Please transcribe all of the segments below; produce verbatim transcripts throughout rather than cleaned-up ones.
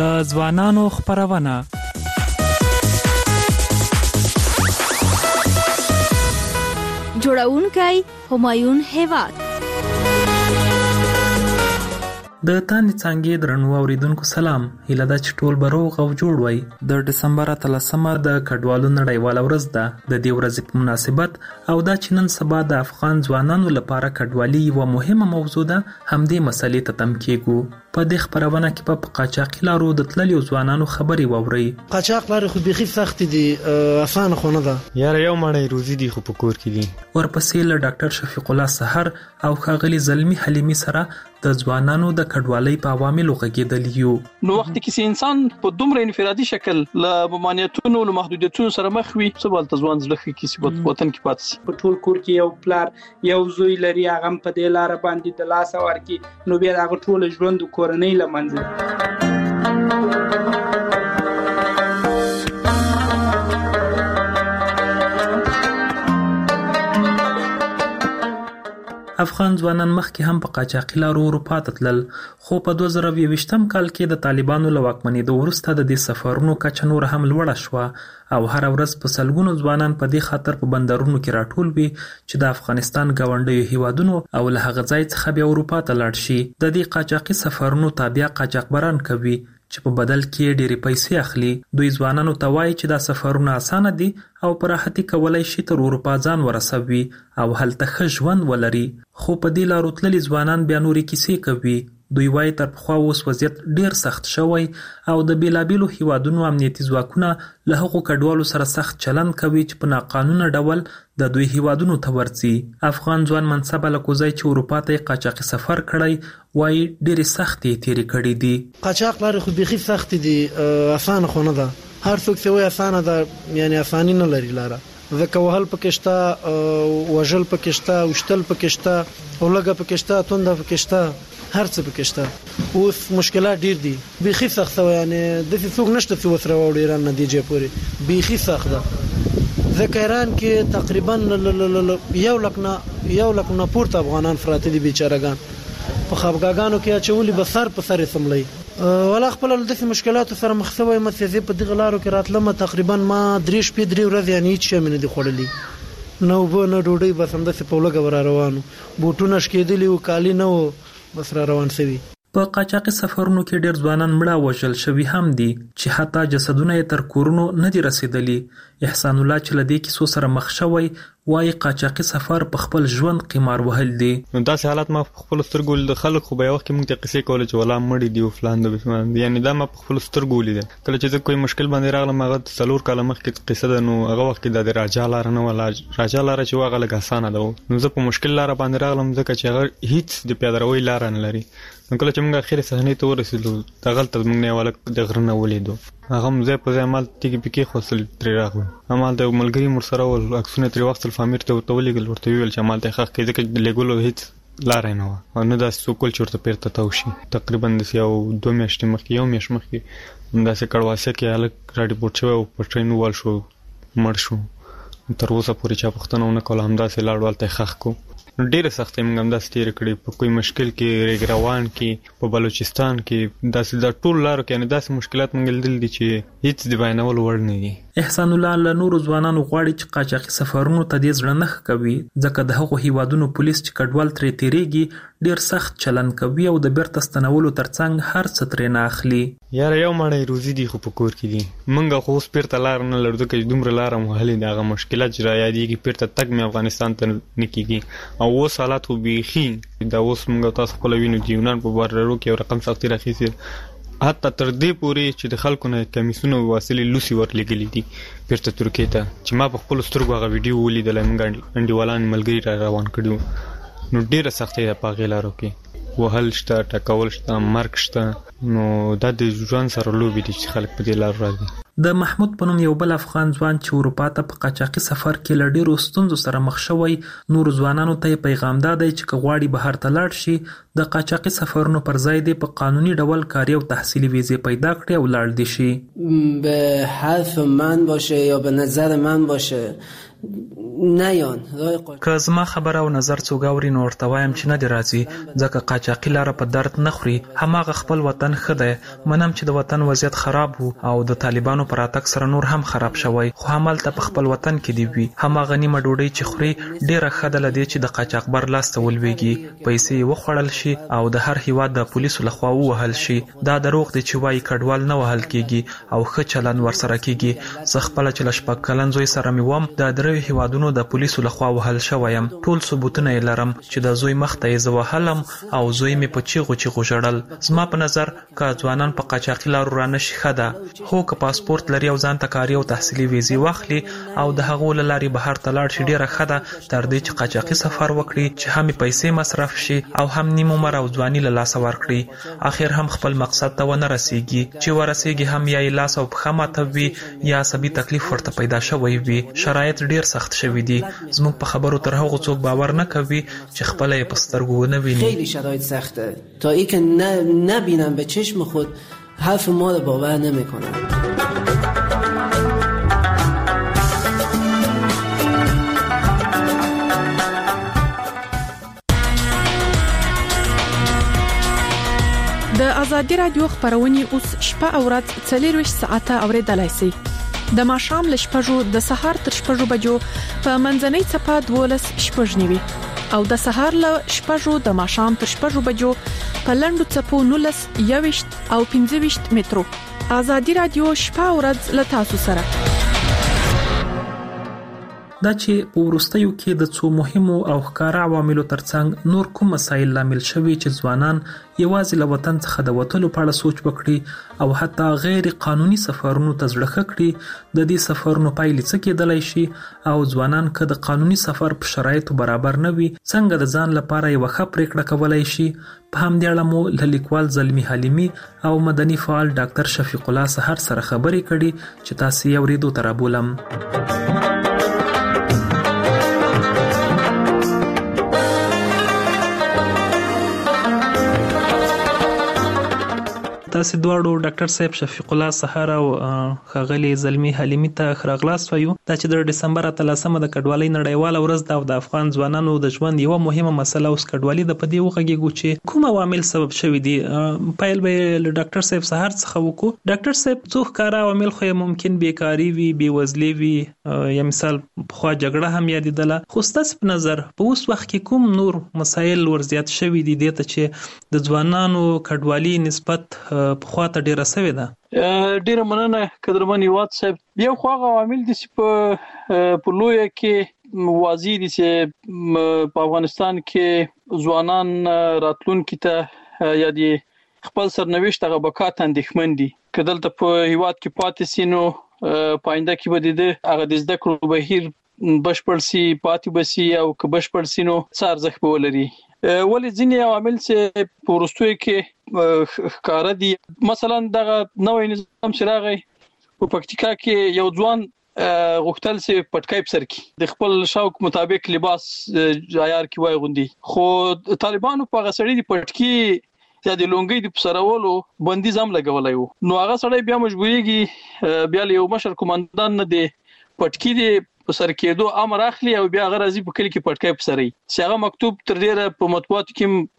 د ځوانانو خپرونه. جوړونکی همایون هیواد. د تانې څانګې درنو اوریدونکو سلام. هیله ده چې ټول به روغ او جوړ وئ. د ډسمبر اتلسمه د کډوالو نړیواله ورځ ده. د دې ورځې په مناسبت او دا چې نن سبا د افغان ځوانانو لپاره کډوالي یوه مهمه موضوع ده، همدې مسلې ته تم کېږو. په دې خپرونه کې په قاچاقي لارو د تللیو ځوانانو خبرې واورئ. قاچاق لارې خو بیخي سختې دي، اسانه خو نه ده. یاره یو مړی روزي دي خو په کور کې دي. ورپسې له ډاکټر شفیق الله سحر او ښاغلي زلمي حلیمي سره د ځوانانو د کډوالۍ په عواملو غږېدلي یو. نو وخت کې چې انسان په دومره انفرادي شکل له ممانعتونو له محدودیتونو سره مخ وي، څه بل ځوان زړه کې چې په وطن کې پاتې شي. په ټول کور کې یو پلار یو زوی لري، هغه په دې لار باندې د لاس ورکی، نو بیا هغه ټول ژوند کورنۍ لمنځه. افغان ځوانان مخکې هم په قاچاقي لارو اروپا ته تلل، خو په دوه زره یوویشتم کال کې د طالبانو له واکمنېدو وروسته د دې سفرونو کچه نور هم لوړه شوه او هره ورځ په سلګونو ځوانان په دې خاطر په بندرونو کې راټول وي چې د افغانستان ګاونډیو هیوادونو او له هغه ځای څخه بیا اروپا ته لاړ شي. د دې قاچاقي سفرونو تابع قاچاقبران کوي چې په بدل کې ډېرې پیسې اخلي. دوی ځوانانو ته وایي چې دا سفرونه اسانه دي او په راحتي کولی شي تر اروپا ځان ورسوي او هلته ښه ژوند ولري. خو په دې لارو تللي ځوانان بیا نورې کیسې کوي. دوی وایي تر پخوا اوس وضعیت ډېر سخت شوی او د بیلابیلو هیوادونو امنیتي ځواکونه له هغو کډوالو سره سخت چلند کوي چې په ناقانونه ډول د دوی هیوادونو ته ورځي. افغان ځوان منصب الکوزی چې اروپا ته یې قاچاقي سفر کړی وایي ډېرې سختې تېرې کړي دي. قاچاق لارې خو بیخي سختې دي، اسانه خو نه ده. هر څوک چې وایي اسانه ده، یعنی اساني نه لري لاره. ځکه وهل پکې شته، وژل پکې شته، وشتل پکې شته، اولګه پکې شته، تونده پکې شته، هر څه پکې شته. اوس مشکلات ډیر دي، بیخي سخت وي. یعنی د څوک نشته چې وسره وړي ایران نتیجه پوري بیخي سخت ده. ځکه ایران کې تقریبا یو لک نه یو لک نه پورته افغانان فراته دي، بیچارهګان په خفګاګانو کې اچولي، به سر په سر سملي. ولا خپل د مشکلاتو سره مخ شوی متزه په دغه لارو کې راتلم. تقریبا ما درې شپې درې ورځې یعنی هیڅ شی مې نه دي خوړلي، نو به نه ډوډۍ، بس همداسې په لږه ور روانو، بوټونه شکېدلي وو، کالي نه وو، بس را روان شوي. په قاچاقي سفرونو کې ډېر ځوانان مړه وژل شوي هم دي چې حتی جسدونه یې تر کورونو نه دي رسېدلي. احسان الله چې له دې کیسو سره مخ شوی وایي قاچاقي سفر په خپل ژوند قمار وهل دي. نو داسې حالات ما په خپل سترګو د خلک خو به یو وخت کې موږ ته قصې کولې چې ولا مړي دي او فلان دي، یعنی دا ما په خپل سترګو ولیدل. کله چې زه کوم مشکل باندې راغلم، هغه څلور کاله مخکې قصه ده، نو هغه وخت کې د راجا لاره نه ولا راجا لاره چې هغه لږ اسانه ده. نو زه په مشکل لاره باندې راغلم ځکه چې هغه هیڅ د پیاده روي لاره نه لري. نو کله چې موږ اخر صحنې ته ورسېدو، دغلته موږ نه ولک د غره نه ولیدو. هغه مزه په ځای مال تیګي پکې خوصل ترې راغلو. امال د ملګری مر سره ول عکسونه ترې وخت الفامیر ته وتولېګل، ورته ویل چې مال ته حق کې ځکه د لګولو هیڅ لارې نه و او نه دا سوکول چورته پیرته تاوشي. تقریبا د یو دوه میاشتې مخکې یو میاشت مخکې همداسې کړواسه کې هلک راډیپورټ شوی او په ټرین ووال شو، مړ شو. تر اوسه پورې چا پوښتنه ونه کوله، همداسې لاړ هلته ښخ کو. ډېره سختۍ موږ همداسې تېرې کړې، په کوم مشکل کې، ریګ روان کې، په بلوچستان کې، داسې د ټول لارو کې یعنې داسې مشکلات موږ لیدلي دي چې هیڅ د بیانولو وړ نه دي. احسان الله له نورو ځوانانو غواړي چې قاچاقي سفرونو ته دې زړه نه ښه کوي، ځکه د هغو هیوادونو پولیس چې کډوال ترې تېرېږي ډېر سخت چلند کوي او د بیرته ستنولو ترڅنګ هر څه ترې نه اخلي. یاره یو مړی روزي دي خو په کور کې دي. موږ خو اوس بیرته لار نه لرو ځکه چې دومره لاره مو وهلې ده. هغه مشکلات چې را یادېږي بیرته تګ مې افغانستان ته نه کېږي او اوس حالات خو بیخي دا اوس موږ تاسو خپله وینو چې یونان په بارډرو کې یو رقم سختي راخیستې، حتی تر دې پورې چې د خلکو نه کمیسونه واصلې لوسي ورلېږلي دي بیرته ترکیې ته، چې ما په خپلو سترګو هغه ویډیو ولیدلی. موږ انډیوالان ملګري را روان کړي وو. نو ډېره سختۍ ده په هغې لارو کې، وهل شته، ټکول شته، مرګ شته. نو دا د ژوند سره لوبې دي چې خلک په دې لارو راځي. د محمود په نوم یو بل افغان ځوان چې اروپا ته په قاچاقي سفر کې له ډېرو ستونزو سره مخ شوی، نورو ځوانانو ته یې پیغام دا دی چې که غواړي بهر ته لاړ شي، د قاچاقي سفرونو پر ځای دی په قانوني ډول کاري او تحصیلي ویزې پیدا کړي او لاړ دي شي. به حرف من باشه یا به نظر من باشه، نیان که زما خبره او نظر څوک اوري نو ورته وایم چې نه دی راځي ځکه قاچاقي لاره په درد نه خوري. هماغه خپل وطن ښه دی. منم چې د وطن وضعیت خراب وو او د طالبانو پر راتګ سره نور هم خراب شوی، خو همالته په خپل وطن کې دی وي. هماغه نیمه ډوډۍ چې خوري ډیره ښه ده له دې چې د قاچاقبر لاس ته ولویږي، پیسې یې وخوړل شي او د هر هیواد د پولیسو لخوا ووهل شي. دا دروغ دی چې وایي کډوال نه وهل کیږي او ښه چلند ورسره کیږي. زه خپله چې له شپږ کلن زوی سره مې وم د دریو هیوادونو د پولیسو لخوا وهل شوی یم. ټول ثبوتونه یې لرم چې د زوی مخ ته یې زه وهلم او زوی مې په چیغو چیغو ژړل. زما په نظر که ځوانان په قاچاقي لارو رانشي ښه ده. هو که پاسپورت لري او ځان ته کاري او تحصیلي ویزې واخلي او د هغو له لارې بهر ته لاړ شي ډېره ښه ده تر دې چې قاچاقي سفر وکړي چې هم پیسې مصرف شي او هم نیم عمر او ځواني له لاسه ورکړي. اخر هم خپل مقصد ته ونه رسیږي. چې ورسیږي هم یا یې لاس او پښه ماته وي یا عصبي تکلیف ورته پیدا شوی وي. شرایط ډېر سخت شوي دي. زموږ په خبرو تر هغو څوک باور نه کوي چې خپله یې په سترګو ونه ویني. خیلی شرایط سخته تا ای که نبینم به چشم خود حرف ما رو باور نمیکنم. د ازادي رادیو خبرونه اوس شپه او ورځ څلور ویشت ساعته اوریدلای شئ. د ماښام له شپږو د سهار تر شپږو بجو په منځنۍ څپه دولس شپږ نیوي او د سهار له شپږو د ماښام تر شپږو بجو په لنډو څپو نولس یويشت او پنځه ویشت مترو. ازادي رادیو شپه او ورځ له تاسو سره. دا چې په وروستیو کې د څو مهمو او ښکاره عواملو ترڅنګ نور کوم مسایل لامل شوي چې ځوانان یوازې له وطن څخه د وتلو په اړه سوچ وکړي او حتی غیر قانوني سفرونو ته زړه ښه کړي. د دې سفرونو پایلې څه کېدلی شي او ځوانان که د قانوني سفر په شرایطو برابر نه وي څنګه د ځان لپاره یوه ښه پرېکړه کولی شي. په همدې اړه مو له لیکوال زلمي حلیمي او مدني فعال ډاکټر شفیق الله سحر سره خبرې کړي چې تاسو یې اورېدو ته رابولم. تاسو دواړو ډاکټر صاحب شفیق الله سحر او ښاغلي زلمي حلیمي ته ښه راغلاست وایو. دا چې د ډسمبر اتلسمه د کډوالۍ نړیواله ورځ ده او د افغان ځوانانو د ژوند یوه مهمه مسله اوس کډوالي ده. په دې وغږیږو چې کوم عوامل سبب شوي دي. پیل به یې له ډاکټر صاحب سحر څخه وکړو. ډاکټر صاحب څو ښکاره عوامل خو ممکن بیکاري وي، بېوزلي وي، یا مثال پخوا جګړه هم یادېدله، خو ستاسو په نظر په اوس وخت کې کوم نور مسایل ورزیات شوي دي دې ته چې د ځوانانو کډوالي نسبت پخوا ته ډیره سوې ده؟ ډیره مننه قدرمن هیواد صاحب. یو خو هغه عوامل دي چې په په لویه کې واضح دي چې په افغانستان کې ځوانان راتلونکي ته یا د خپل سرنوشت هغه بقا ته اندېښمن دي. که دلته په هیواد کې پاتې سي نو په آینده کې به د هغه د زده کړو بهیر بشپړ سي، پاتې به سي او که بشپړ سي نو څه ارزښت به ولري. ولې ځینې عوامل چې په وروستیو کې ښکاره دي، مثلا دغه نوی نظام چې راغی په پکتیکا کې یو ځوان غوښتل چې پټکی په سر کړي، د خپل شوق مطابق لباس عیار کې واغوندي، خو طالبانو په هغه سړي د پټکي یا د لونګۍ د پسرولو بندیز هم لګولی و. نو هغه سړی بیا مجبوریږي بیا له یو مشر قومندان نه د پټکي د په سر کېدو امر اخلي او بیا هغه راځي په کلی کې پټکی په سري. چې هغه مکتوب تر ډیره په مطبوعاتو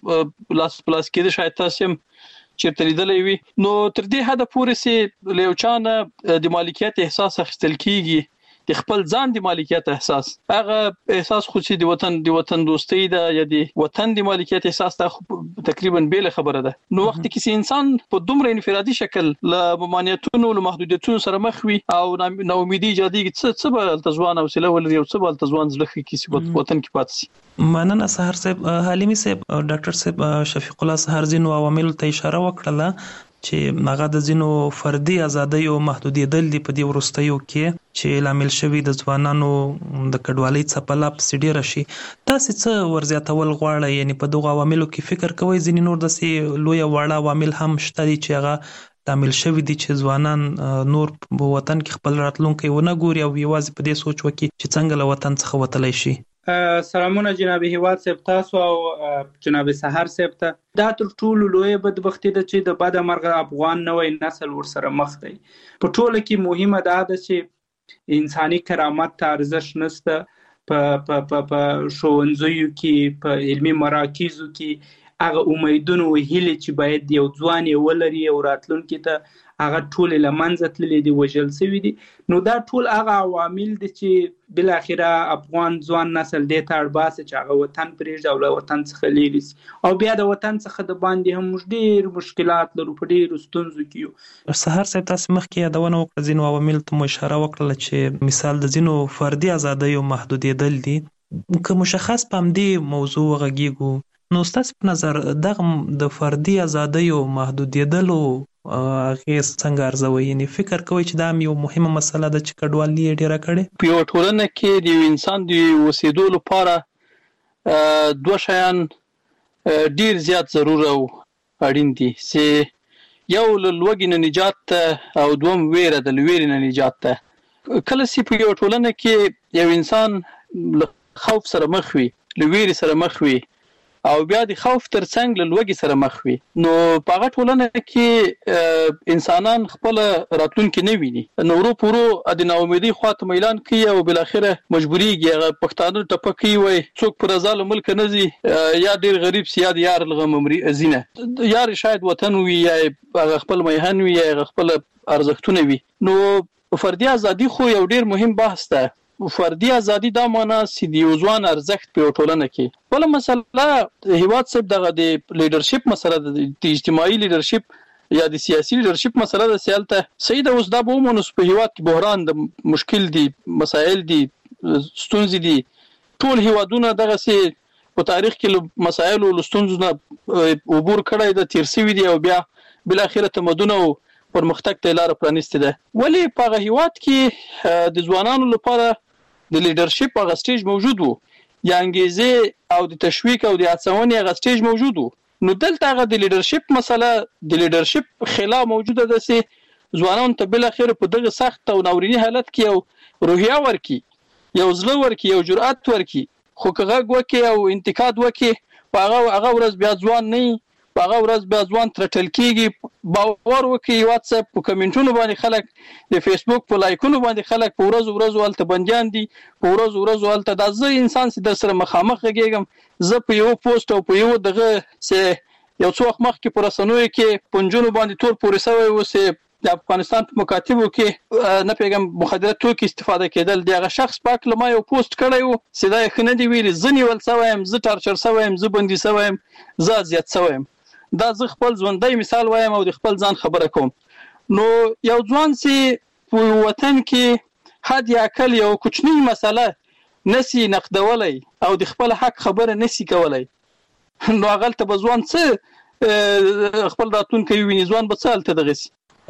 کې لاس پلاس کېده، شاید تاسو هم چیرته لیدلی وي. نو تر دې حده پورې چې له یو چا نه د مالکیت احساس اخیستل کېږي، د خپل ځان د مالکیت احساس، هغه احساس خو چې د وطن د وطن دوستۍ ده یا د وطن د مالکیت احساس ته تقریبا بیل خبره ده. نو وخت کې چې انسان په دومره انفرادي شکل له ممانعتونو له محدودیتونو سره مخ وي او ناامیدي ایجادېږي، څه څه به هلته ځوان حوصله ولري او څه به هلته ځوان زړه ښه کړي چې وطن کې پاتې شي. مننه سحر صاحب. حلیمي صاحب، ډاکټر صاحب شفیق الله سحر ځینو عواملو ته اشاره وکړله چې هغه د ځینو فردي ازادیو محدودېدل دي په دې وروستیو کې چې لامل شوي د ځوانانو د کډوالۍ څپه لا پسې ډېره شي. تاسې څه ورزیاتول غواړئ؟ یعنې په دغو عواملو کې فکر کوئ ځینې نور داسې لویه واړه عوامل هم شته دي چې هغه لامل شوي دي چې ځوانان نور په وطن کې خپل راتلونکی ونه ګوري او یوازې په دې سوچ وکړي چې څنګه له وطن څخه وتلی شي؟ سلامونه جناب هیواد صاحب تاسو او جناب سحر صاحب ته. دا تر ټولو لویه بدبختي ده چې د بده مرغه افغان نوی نسل ورسره مخ دی. په ټوله کې مهمه دا ده چې انساني کرامت ته ارزښت نشته، په په په ښوونځیو کې په علمي مراکزو کې هغه امیدونه او هیلې چې باید یو ځوان یې ولري او راتلونکي ته هغه ټول له منځه تللي دي، وژل شوي دي. نو دا ټول هغه عوامل دي چې بالاخره افغان ځوان نسل دې ته اړ باسي چې هغه وطن پرېږدي او له وطن څخه لرې شي. او بیا د وطن څخه د باندې هم موږ ډېر مشکلات لرو، په ډېرو ستونزو کې یو. سهار صاحب تاسو مخکې یادونه وکړه ځینو عواملو ته مو اشاره وکړله چې مثال د ځینو فردي ازادیو محدودېدل دي. که مشخص په همدې موضوع وغږیږو، نو ستاسو په نظر دغه د فردي ازادیو محدودېدلو اغېز څنګه ارزوئ؟ یعنې فکر کوئ چې دا هم یو مهمه مسله ده چې کډوالي یې ډېره کړې؟ په یوه ټولنه کې د یو انسان د اوسېدو لپاره دوه شیان ډېر زیات ضرور او اړین دي، چې یو له لوږې نه نجات ته او دوم ویره د له ویرې نه نجات ته. کله چې په یوه ټولنه کې یو انسان له خوف سره مخ وي، له ویرې سره مخ وي او بیا د خوف ترڅنګ له لوږې سره مخ وي، نو په هغه ټولنه کې انسانان خپل راتلونکي نه ویني، نو ورو په ورو د ناامیدۍ خواته میلان کوي او بالاخره مجبوریږي. هغه پښتانه ټپه کوي وایي څوک په رضا له ملکه نه ځي، یا ډېر غریب سي یا د یار له غمه مري ځینه. یار شاید وطن وي یا هغه خپل میهن وي یا هغه خپل ارزښتونه وي. نو فردي ازادي خو یو ډېر مهم بحث ده. فردي ازادي دا معنا چې د یو ځوان ارزښت په یو ټولنه کې. بله مسله هیواد صاحب دغه د لیډرشپ مسله ده، د اجتماعي لیډرشپ یا د سیاسي لیډرشپ مسله ده. سیالته صحیح ده، اوس دا به ومنو په هیواد کې بحران د مشکل دي، مسایل دي، ستونزې دي. ټول هیوادونه دغسې په تاریخ کې له مسایلو له ستونزو نه عبور کړی ده، تیر شوي دي او بیا بالاخره تمدن او پرمختګ ته لاره پرانیستې ده. ولې په هغه هیواد کې د ځوانانو لپاره د لیډرشپ هغه سټیج موجود وو، یا انګیزې او د تشویق او د هڅونې هغه سټیج موجود وو. نو دلته هغه د لیډرشپ مسله د لیډرشپ خلا موجوده ده چې ځوانانو ته بالاخره په دغه سخت او ناوریني حالت کې یو روحیه ورکړي، یو زړه ورکړي، یو جرأت ورکړي. خو که غږ وکړي او انتقاد وکړي، په هغه هغه ورځ بیا ځوان نه وي، په هغه ورځ بیا ځوان ترټل کېږي. باور وکړي واتساپ په کمنټونو باندې خلک، د فیسبوک په لایکونو باندې خلک په ورځو ورځو هلته بندیان دي، په ورځو ورځو هلته دا زه انسان چې در سره مخامخ غږېږم، زه په یو پوسټ او په یو دغه چې یو څو وخت مخکې په رسنیو کې په نجونو باندې تور پورې شوی و چې د افغانستان په مکاتبو کې نه پیغام مخدره توکي استفاده کېدل، د هغه شخص پاک له ما یو پوسټ کړی و چې دا یې ښه نه دي ویلي، زه نیول شوی یم، زه ټارچر شوی یم، زه بندي شوی یم، زه اذیت شوی یم. دا زه خپل ژوندی مثال وایم او د خپل ځان خبره کوم. نو یو ځوان چې په وطن کې حد یا اقل یو کوچنی مسله نسی نقدولی او د خپل حق خبره نسی کولی، نو هغلته به ځوان څه خپل راتلونکی ویني، ځوان به څه هلته دغسې.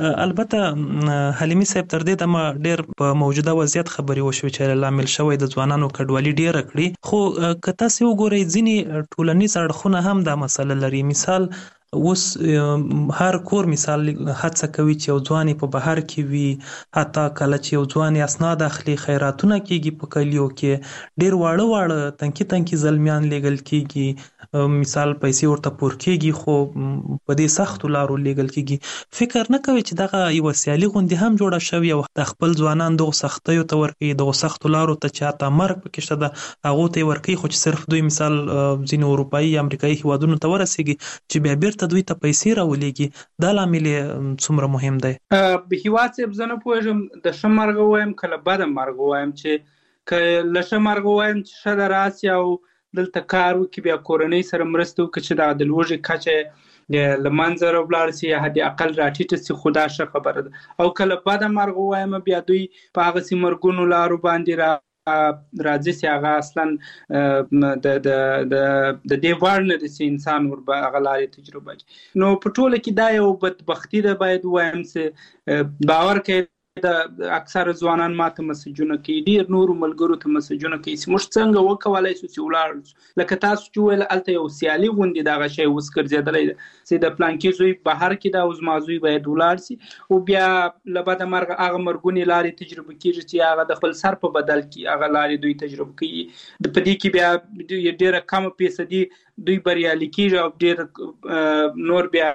البته حلیمي صاحب تر دې دمه ډېر په موجوده وضعیت خبرې وشوې چې لامل شوی د ځوانانو کډوالي ډېره کړي. خو که تاسې وګورئ ځینې ټولنیز اړخونه هم دا مسله لري. مثال اوس هر کور مثال هڅه کوي چې یو ځوان په بهر کې وي، حتی کله چې یو ځوان اسناد اخلي، خیراتونه کېږي په کلیو کې، ډېر واړه واړه تنکي تنکي زلمیان لیږل کېږي، مثال پیسې ورته پور کېږي، خو په دې سختو لارو لیږل کېږي. فکر نه کوي چې دغه یوه سیالي غوندې هم جوړه شوې او د خپل ځوانان دغو سختیو ته ورکوي، دغو سختو لارو ته چې حتی مرګ پکې شته ده هغو ته یې ورکوي، خو چې صرف دوی مثال ځینې اروپایي یا امریکایي هیوادونو ته ورسېږي چې بیا بیرته دوی ته پیسې راولېږي. دا لامل یې څومره مهم دی؟ هیواد صاحب زه نه پوهېږم د ښه مرګ ووایم که له بده مرګ ووایم. چې که له ښه مرګ ووایم چې ښه ده راسي او دلته کار وکړي، بیا کورنۍ سره مرسته وکړي چې دغه د لوږې کچه له منځه راولاړ سي یا حد اقل راټیټه سي، خو دا ښه خبره ده. او که له بده مرګ ووایم بیا دوی په هغسې مرګونو لارو باندې را راځي چې هغه اصلا د دې وړ نه دي چې انسان ور به هغه لارې تجربه کړي. نو په ټوله کې دا یو بدبختي ده، باید ووایم چې باور کوي د اکثر ځوانان ماته مسجونه کوي، ډېر نورو ملګرو ته مسجونه کوي چې موږ څنګه وکولی شو چې ولاړ شو. لکه تاسو چې وویل هلته یو سیالي غوندې دغه شی اوس ګرځېدلی ده چې د پلانکي زوی بهر کې ده او زما زوی باید ولاړ سي، او بیا له بده مرغه هغه مرګونې لارې تجربه کېږي چې هغه د خپل سر په بدل کې هغه لارې دوی تجربه کوي. په دې کې بیا ډېره کمه فیصدي دوی بریالي کېږي او ډېر نور بیا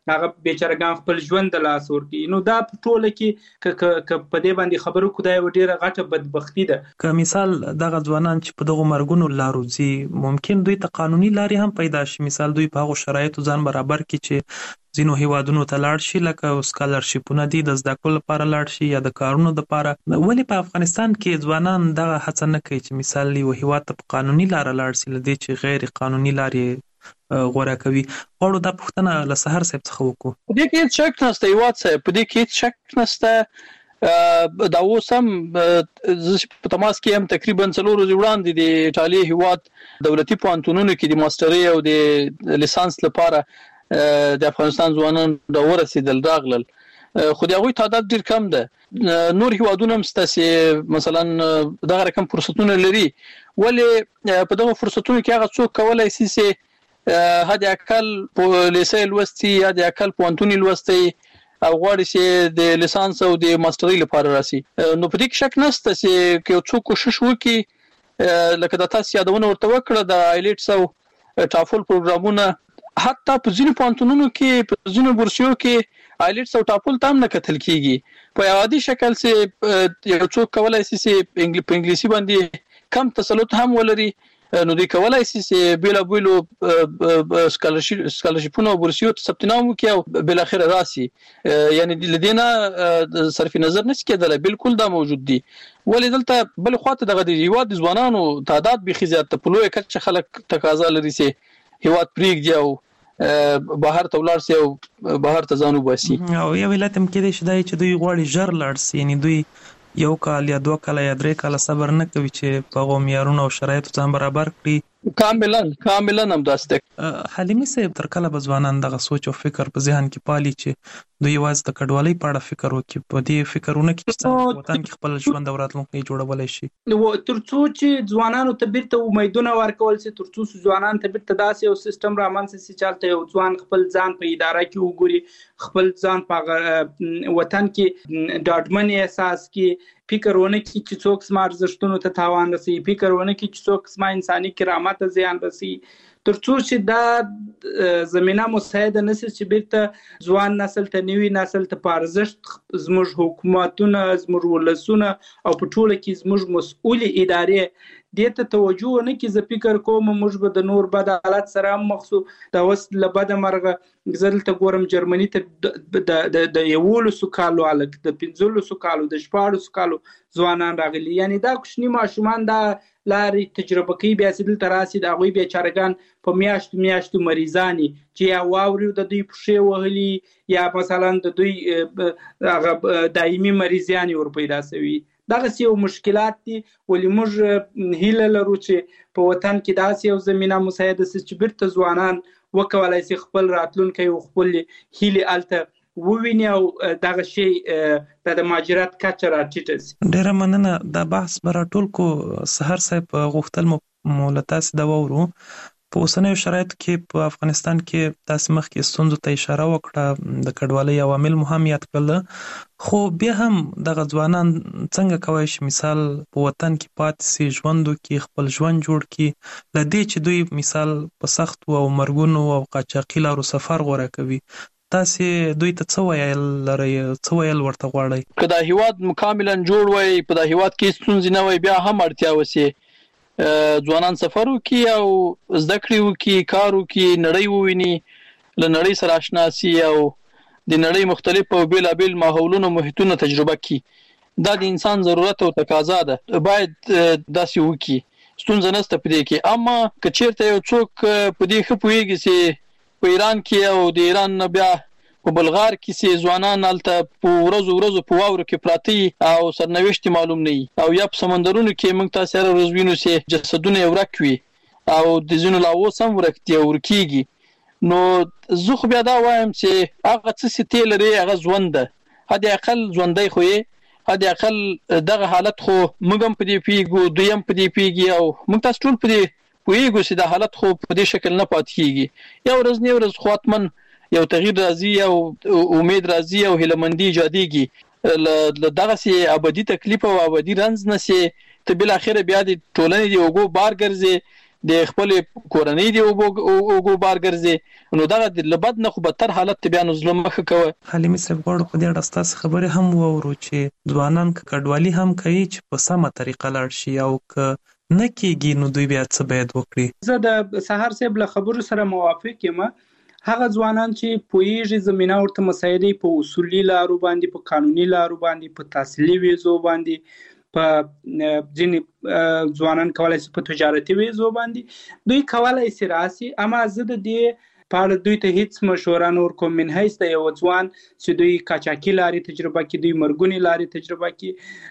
هغه بیچارهګان خپل ژوند د لاس ورکړي. نو دا په ټوله کې ک ک په دې باندې خبرو کو دا یو ډیره غټه بدبختی ده. که مثال دغه ځوانان چې په دغه مرګونو لارو ځي ممکن دوی ته قانوني لارې هم پیدا شي. مثال دوی په هغو شرایطو ځان برابر کړي چې ځینو هیوادونو ته لاړ شي، لکه سکالرشیپونه دي د زده کړو لپاره لاړ شي یا د کارونو لپاره. ولې په افغانستان کې ځوانان دغه هڅه نه کوي چې مثال یو هیواد ته په قانوني لار لاړ شي لدې چې غیر قانوني لارې غوړه کوي؟ غواړو دا پوښتنه له سحر صاحب څخه وکړو. په دې کې هیڅ شک نشته، هیواد صاحب په دې کې هیڅ شک نشته. دا اوس هم په تماس کې هم تقریبا څلور ورځې وړاندې د ایټالیا هیواد دولتي پوهنتونونو کې د ماسترۍ او د لیسانس لپاره د افغانستان ځوانان د ورسېدل راغلل، خو د هغوی تعداد ډیر کم ده. نور هیوادونه هم شته چې مثلا دغه رقم فرصتونه لري، ولې په دغه فرصتونو کې هغه څوک کولی شي چې حد اقل په لیسې لوستي یا د اقل پوهنتون لوستي او غواړي چې د لیسانس او د ماسترۍ لپاره راسي. نو په دې کې شک نشته چې یو څوک کوشش وکړي، لکه د تاسو یادونه ورته وکړه د آیلټس او ټافل پروګرامونه، حتی په ځینو پوهنتونونو کې په ځینو بورسیو کې آیلټس او ټافل ته هم نه کتل کیږي. په عادي شکل چې یو څوک کولی شي چې په انګلیسي باندې کم تسلط هم ولري، نو دوی کولای شي چې بیل بیل سکالرشیپونه او بورسیو ته ثبت نام وکړي او بل اخر راسي. یعنی د لدینا صرف نظر نشي کېدل، بالکل دا موجود دي. ولې دلته بل خواته دغه د هیواد ځوانانو تعداد به خزيات ته په لوی کچه خلک تقاضا لري چې هیواد پریږدي او بهر ته ولاړ شي او بهر ته ځان وباسي. او یو ولایت هم کېدای شي چې دوی غواړي ژر لاړ شي، یعنی دوی یو کال یا دوه کال یا درې کال صبر نه کوي چې په هغو معیارونو او شرایطو ځان برابر کړي. کاملا کاملا همداسې ده. حلیمي صاحب تر کله به ځوانان دغه سوچ او فکر په ذهن کې پالي چې دوی یوازې د کډوالۍ په اړه فکر وکړي، په دې فکرونه کې چې څنګه وطن کې خپل ژوند او راتلونکی جوړولی شي؟ تر څو چې ځوانانو ته بیرته امیدونه ورکول شي، تر څو ځوانان ته بیرته داسې یو سیستم رامنځته شي چې هلته یو ځوان خپل ځان په اداره کې وګوري، خپل ځان په وطن کې ډاډمن احساس کړي، فکر ونه کړي چې څوک زما ارزښتونو ته تاوان رسوي، فکر ونه کړي چې څوک زما انساني کرامت ته زیان رسوي. تر څو چې دا زمینه مساعده نشي چې بیرته ځوان نسل ته نوی نسل ته په ارزښت زموږ حکومتونه، زموږ ولسونه او په ټوله کې زموږ مسؤلې ادارې دې ته توجه ونه کړي. زه فکر کوم موږ به د نور بد حالت سره هم مخ شو. دا اوس له بده مرغه زه دلته ګورم جرمني ته د یولسو کالو هلک، د پنځلسو کالو، د شپاړسو کالو ځوانان راغلي. یعنی دا کوچني ماشومان دا لارې تجربه کوي، بیا چې دلته راسي د هغوی بیچارهګان په میاشتو میاشتو مریضاني چې یا واوري د دوی پښې وهلي یا مثلا د دوی هغه دایمي مریضیانې ور پیدا شوي. دغسې یو مشکلات دي. ولې موږ هیله لرو چې په وطن کې داسې یو زمینه مساعده شي چې بیرته ځوانان وکولی شي خپل راتلونکی او خپل هیلې هلته وویني او دغه شی د مهاجرت کچه راټیټه شي. ډېره مننه. دا بحث به راټول کو. سحر صاحب غوښتل مو له تاسې دا واورو، په اوسنیو شرایطو کې په افغانستان کې تاسې مخکې ستونزو ته اشاره وکړه، د کډوالۍ عوامل مو هم یاد کړل، خو بیا هم دغه ځوانان څنګه کولی شي مثال په وطن کې پاتې شي، ژوند وکړي، خپل ژوند جوړ کړي، له دې چې دوی مثال په سختو او مرګونو او قاچاقي لارو سفر غوره کوي؟ تاسې دوی ته څه ویل لرئ، څه ویل ورته غواړئ؟ که دا هیواد مکاملا جوړ وای، په دا هیواد کې ستونزې نه وای، بیا هم اړتیا وسي ځوانان سفر وکړي او زده کړې وکړي، کار وکړي، نړۍ وویني، له نړۍ سره اشنا شي او د نړۍ مختلف او بېلابېل ماحولونو محیطونه تجربه کړي. دا د انسان ضرورت او تقاضا ده، باید داسې وکړي، ستونزه نشته په دې کې. اما که چېرته یو څوک په دې ښه پوهېږي چې په ایران کې او د ایران نه بیا په بلغار کې چې ځوانان هلته په ورځو ورځو په واورو کې پراته او سرنوشت معلوم نه وي، او یا په سمندرونو کې موږ تاسې هره ورځ وینو چې جسدونه یې ورک وي او د ځینو لا اوس هم ورک دي او ورکېږي. نو زه خو بیا دا وایم چې هغه څه چې تی لري هغه ژوند ده، حد اقل ژوندی خو یې، حد اقل دغه حالت خو موږ هم په دې پوهېږو، دوی هم په دې پوهېږي او موږ تاسو ټول په دې پوهېږو چې دا حالت خو په دې شکل نه پاتې کېږي. یو ورځ نه یو ورځ خو حتمن یو تغییر راځي او امید راځي او هیلهمندي ایجادېږي. له دغسې ابدي تکلیف او ابدي رنځ نه چې ته بالاخره بیا د ټولنې د اوږو بار ګرځې، د خپل کورنۍ دی او بار ګرځي نو دا د لبد نه خو بدتر حالت بیا نو ظلم مخه کوي. حلیمي صاحب غواړو په دې اړه ستاسو خبرې هم واورو چې ځوانان کډوالي هم کوي چې په سمه طریقه لاړ شي او که نه کېږي نو دوی بیا څه باید وکړي. زه د سهار صاحب له خبرو سره موافق یم. هغه ځوانان چې پوهیږي زمينه ورته مسایلې په اصولي لارو باندې په قانوني لارو باندې په تحصیلي ویزو باندې په ځینې ځوانان کولای شي په تجارتي ویزو باندې دوی کولای شي راسي. اما زه د دې په اړه دوی ته هیڅ مشوره نور کوم من هیڅ د یو ځوان چې دوی قاچاقي لاري تجربه کوي دوی مرګونی لاري تجربه کوي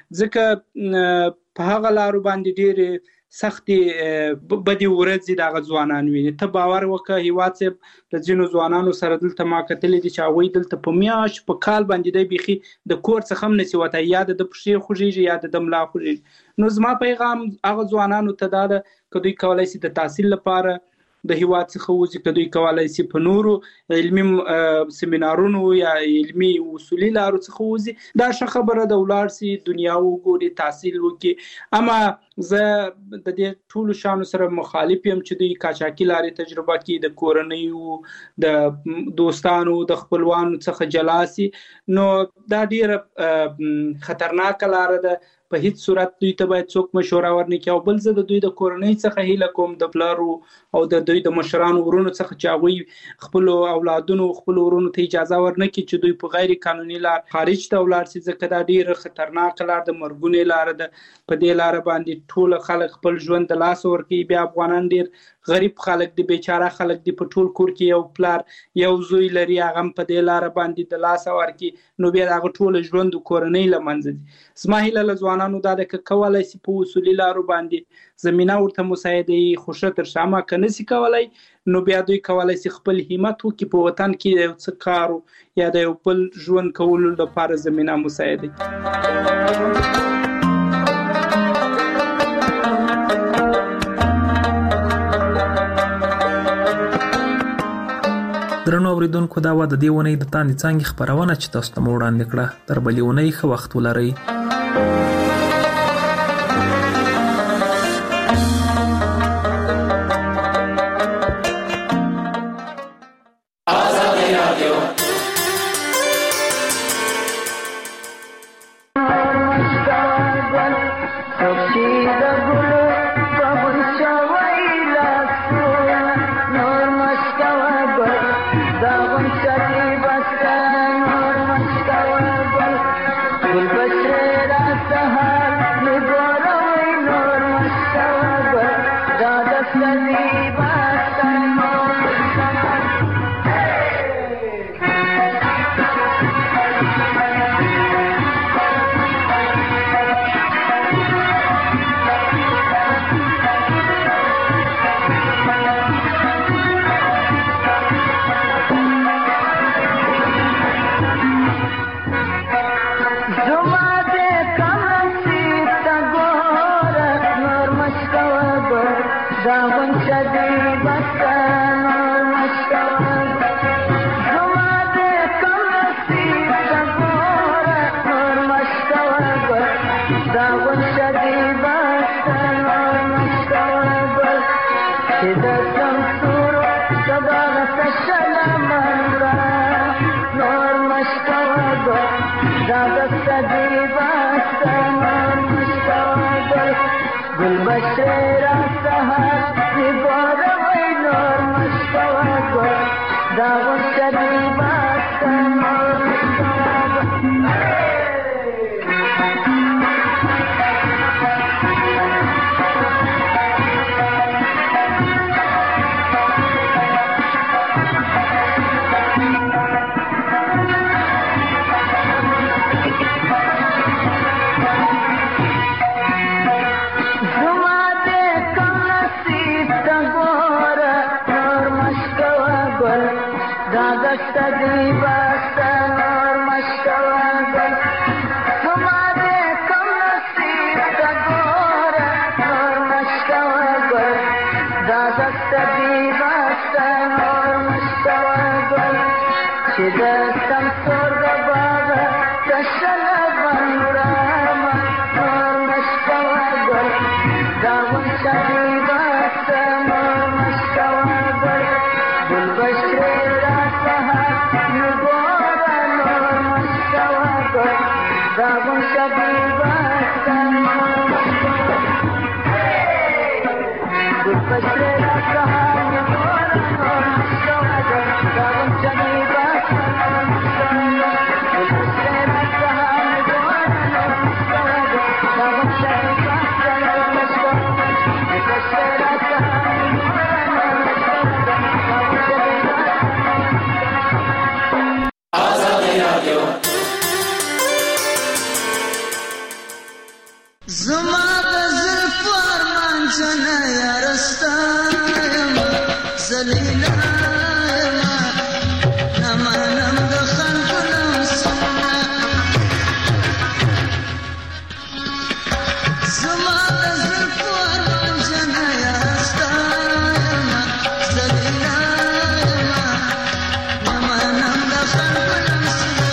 ځکه په هغه لارو باندې ډېر سختي بدی ورځي د ځوانان ویني. ته باور وکړه هیواد صاحب د ځینو ځوانانو سره دلته ما کتلې دي چې هغوی دلته په میاشت په کال باندې دی بيخي د کور څخه هم نسی وته یا د پښې خوږیږي یا د ملا خوږیږي. نو زما پیغام هغه ځوانانو ته دا ده چې دوی کولای شي د تحصیل لپاره د هیواد څخه وځي که دوی کولای شي په نورو علمي سیمینارونو یا علمي اصولي لارو څخه وځي دا ښه خبره ده ولاړ شي دنیا وګوري تحصیل وکړي. اما زه د دې ټولو شانو سره مخالف یم چې دوی قاچاقي لارې تجربه کوي د کورنیو د دوستانو د خپلوانو څخه جلا شي نو دا ډیره خطرناک لاره ده. په هیڅ صورت دوی ته باید څوک مشوره ورنکړي او بل زه د دوی د کورنۍ څخه هیله کوم د پلارو او د دوی د مشرانو ورونو څخه چې هغوی خپل اولادونو خپل ورونو ته اجازه ورنکړي چې دوی په غیر قانوني لار خارج ته ولاړ شي ځکه دا ډیره خطرناک لار د مرګونې لار ده. په دې لار باندې ټول خلک خپل ژوند د لاس ورکوي. بیا افغانان ډیر غریب خلک دي بیچاره خلک دي په ټول کور کې یو پلار یو زوی لري هغه په دې لار باندې د لاس ورکوي نو بیا هغه ټول ژوند کورنۍ لمنځه دي. زما هیله له ځوانانو دا ده چې کولای شي په اصولي لارو باندې زمينه ورته مساعده خوشته تر شامه کنه سي کولای نو بیا دوی کولای شي خپل همت وکړي په وطن کې یو څه کارو یا د یو بل ژوند کولو لپاره زمينه مساعده. درنو اوریدونکو دا و د دې ونې د تاندې څانګې خبرونه چې تاسو ته مو وړاندې کړه. تر بلې ونې ښه وخت ولرئ. That زما د زلفو ارمان جنه یارستا یم زلیلا یم نمانم د خلکو لمسونه زما د زلفو ارمان جنه یارستا یم زلیلا یم نمانم د خلکو لمسونه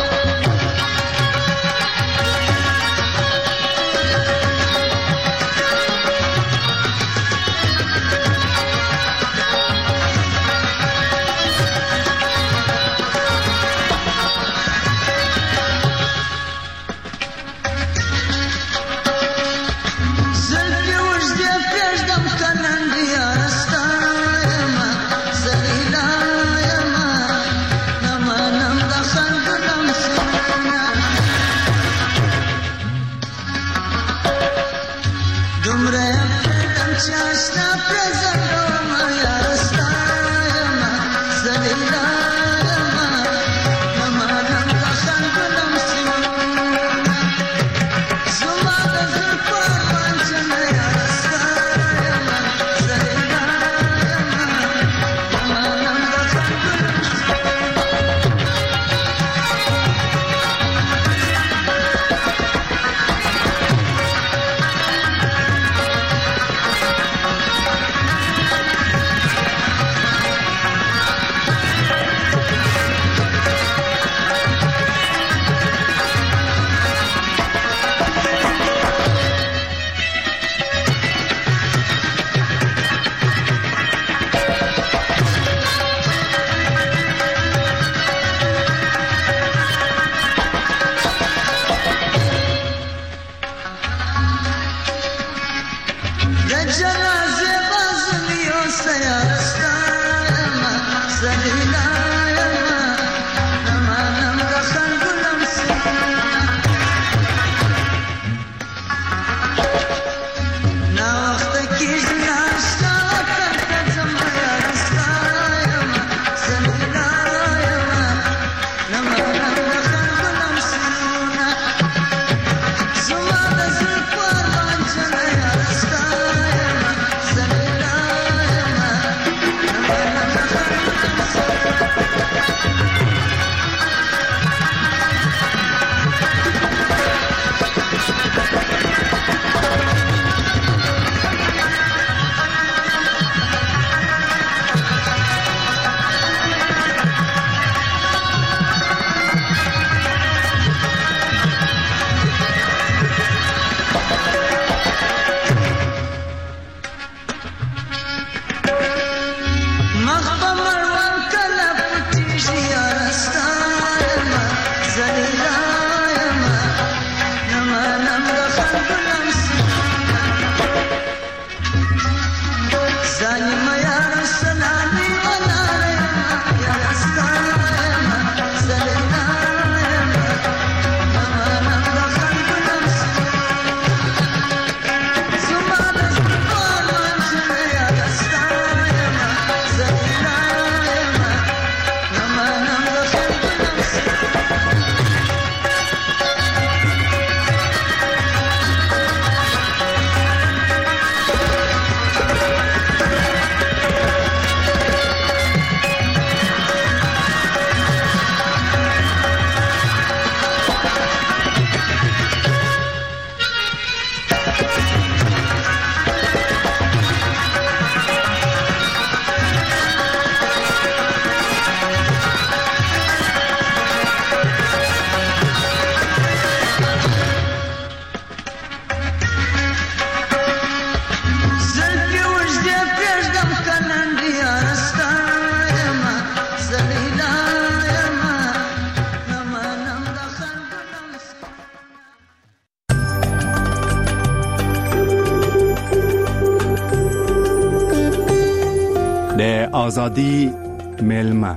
آزادی میلمه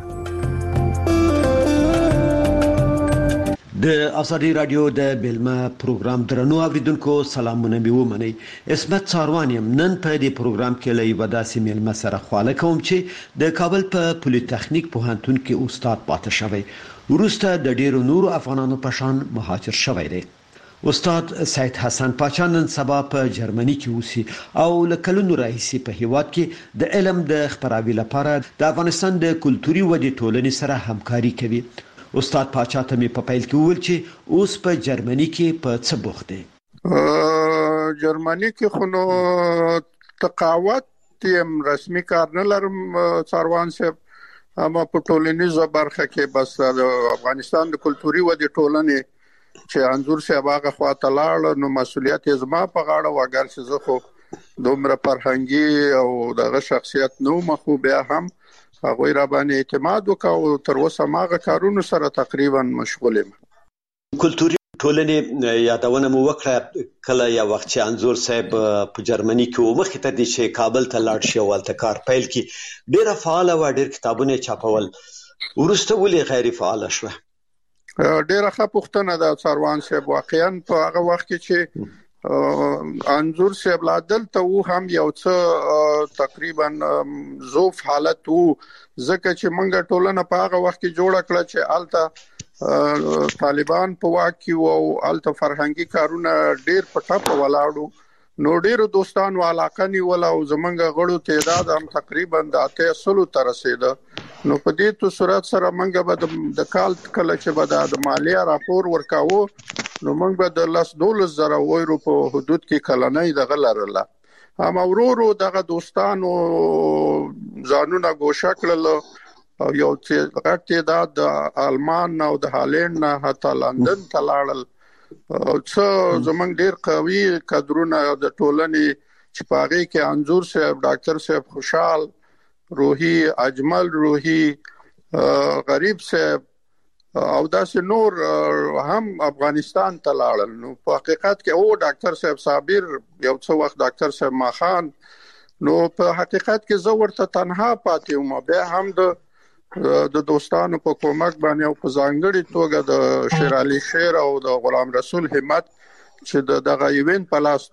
د آزادی رادیو د بیلمه پروګرام درنو اوریدونکو سلامونه مې ومنئ. اسمت څاروان یم. نن په دې پروګرام کې له یوه داسې میلمه سره خواله کوم چې د کابل په پولیتخنیک پوهنتون کې استاد پاتې شوی، وروسته د ډیرو نورو افغانانو په شان مهاجر شوی دی. استاد سید حسن پاچا نن سبا په جرمني کې اوسي او له کلونو راهیسې په هیواد کې د علم د خپراوي لپاره د افغانستان د کلتوري ودې ټولنې سره همکاري کوي. استاد پاچا ته مې په پیل کې وویل چې اوس په جرمني کې په څه بوخت دی. جرمني کې خو نو تقاوت تیم رسمي کار نه لرم څاروان صاحب، اما په ټولنیزه برخه کې بس د افغانستان د کلتوري ودې ټولنې چې انزور صاحب هغه خواته لاړ نو مسؤلیت یې زما په غاړه و، اگر چې زه خو دومره فرهنګي او دغه شخصیت نو مخو بیا هم هغه را باندې اعتماد وکاو. تر اوسه ماغه کارونو سره تقریبا مشغول یم. کلتوري ټولنې یادونه مو وکړه کله یو وخت چې انزور صاحب په جرمني کې و مخې ته د شي کابل ته لاړ شي ولته کار پیل کی ډیره فعال و، ډیر کتابونه چاپول، ورسته ولې غیر فعال شوه؟ ډیره ښه پوښتنه ده څاروان صاحب. واقعا په هغه وخت کې چې انزور صاحب لا دلته و هم یو څه تقریبا ضعف حالت وو، ځکه چې موږ ټولنه په هغه وخت کې جوړ کړه چې الته طالبان په واک کې او الته فرهنګي کارونه ډیر په ټاپ ولاړو، نو ډیرو دوستانو علاقه نیول او زمونږ غړو تعداد هم تقریبا د اته سلو تر رسیده. نو په دې تو صورت سره موږ به د کال کله چې به د مالیه راپور ورکاوه نو موږ به د لاس دولس زره یورو په حدود کې کلنۍ دغه لرله. هم ورورو دغه دوستانو ځانونه ګوښه کړل او یو چې غټ تعداد د آلمان او د هالند نه حتی لندن ته لاړل. څه زمونږ ډیر قوي کادرونه د ټولنې چې په هغې کې انزور صاحب، ډاکټر صاحب خوشحال روحي، اجمل روحي، غریب صاحب او داسې نور هم افغانستان ته لاړل. نو په حقیقت کې او ډاکټر صاحب صابر، یو څه وخت ډاکټر صاحب ماخان، نو په حقیقت کې زه ورته تنها پاتې وم. بیا هم د د دوستانو په کومک باندې او په ځانګړي توګه د شیر علي شیر او د غلام رسول همت چې د دغه ایونت په لاس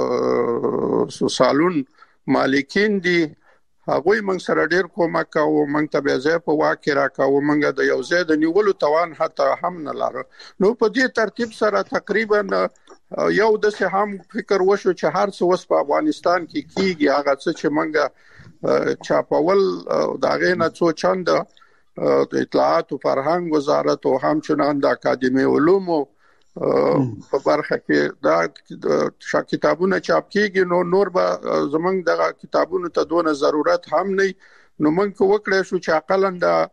د سالون مالکین دي، هغوی موږ سره ډیر کومک کوو. موږ ته بیا ځای په واک کې راکاوه، موږ د یو ځای د نیولو توان حتی هم نه لرو. نو په دې ترتیب سره تقریبا یو داسې هم فکر وشو چې هر څه اوس په افغانستان کې کیږي هغه څه چې موږ چاپول د هغې نه څو چنده د اطلاعات او فرهنګ وزارت او همچنان د اکاډمي علومو په برخه کې دا کتابونه چاپ کیږي، نو نور به زمونږ دغه کتابونو ته دونه ضرورت هم نه. نو موږ وکړای شو چې اقلا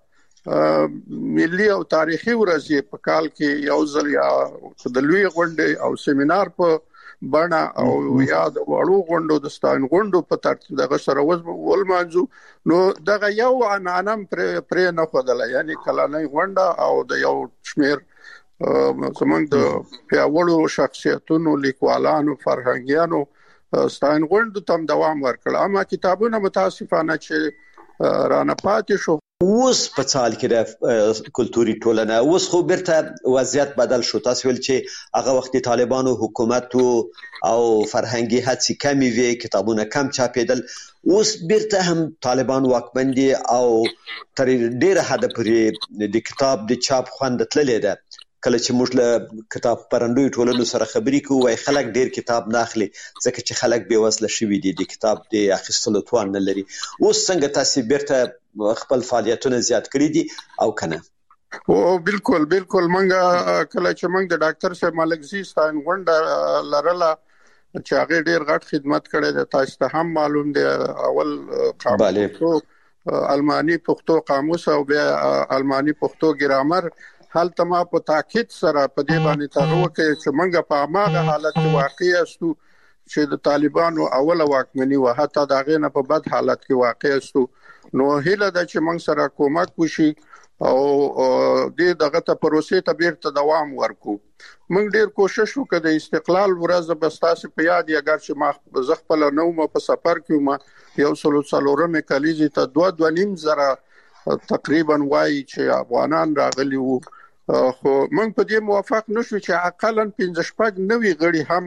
د ملي او تاریخي ورځې په کال کې یو ځل یا د لوی غونډې او سیمینار په بڼه او یا د وړو غونډو د ستاین غونډو په ترتیب دغه سره ولمانځو. نو دغه یو عنعنه پرې نه ښودله، یعنی کلنۍ غونډه او د یو شمېر زمونږ د پیاوړو شخصیتونو، لیکوالانو، فرهنګیانو ستاین غونډو ته دوام ورکړ. اما کتابونه متاسفانه چې رانه پاتې شو. اوس په څال کې د کلتوري ټولنه اوس خو بیرته وضعیت بدل شو. تاسو ویل چې هغه وخت طالبانو حکومت او فرهنګي هڅې کمې وې، کتابونه کم چاپېدل. اوس بیرته هم طالبان واکمن دي او تر ډیره حده پورې د کتاب د چاپ خوند تللی ده. کله چې موږ له کتاب پرندوی ټولنو سره خبرې کوو وای خلک ډیر کتاب نه اخلي ځکه چې خلک بې وسله شوي دي، د کتاب د اخیستلو توان نه لري. اوس څنګه تاسو بیرته خپل فعالیتونه زیات کړی دي او کنه؟ او بالکل بالکل منګه کله چې موږ د ډاکټر صاحب ملکزي ستاین غونډه لرله چې هغه ډیر غټ خدمت کړی دی، تاسو ته هم معلوم دی. اول قاموس المانی پښتو قاموس او بیا المانی پښتو ګرامر حالت ما په تاکید سره په دې باندې تغوه کوي چې موږ په هغه حالت کې واقع یاستو چې د طالبانو اوله واکمني و، حتی د هغې نه په بد حالت کې واقع یاستو. نو هیله ده چې موږ سره کومک وشي او دې دغه ته پروسې ته بیرته دوام ورکو. موږ ډیر کوشش وکړو د استقلال ورځ به ستاسو په یاد یې، اگر چې ما زه خپل نه وم په سفر کې وم، یو سلو څلورمې کلیزې ته دوه دوه نیم زره تقریبا وایي چې افغانان راغلي وو. خو موږ په دې موافق نشو چې اقلا پنځه شپږ نوي غړي هم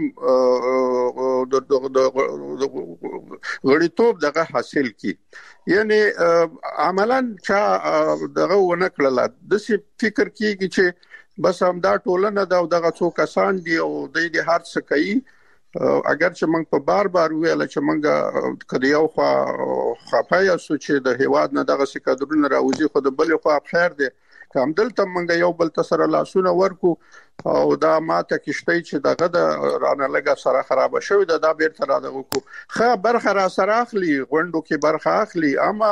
د غړیتوب دغه حاصل کی. یعنی عملاً چې دغه ونه کړل د سی فکر کیږي چې بس هم دا ټولنه دا دغه څو کسان دي او د دې هر څه کوي. اگر چې موږ په بار بار ویل چې موږ کله یو خو خپای سو چې د هیواد نه دغه سکادرونه راوځي خو د بل خو خیر دی کوم دلته موږ یو بل تسره لاسونه ورکو او دا ماته کشته چې دغه د رانه لګه سره خراب شوی دا بیرته را دغه کو خه برخه را سره اخلي غونډو کې برخه اخلي اما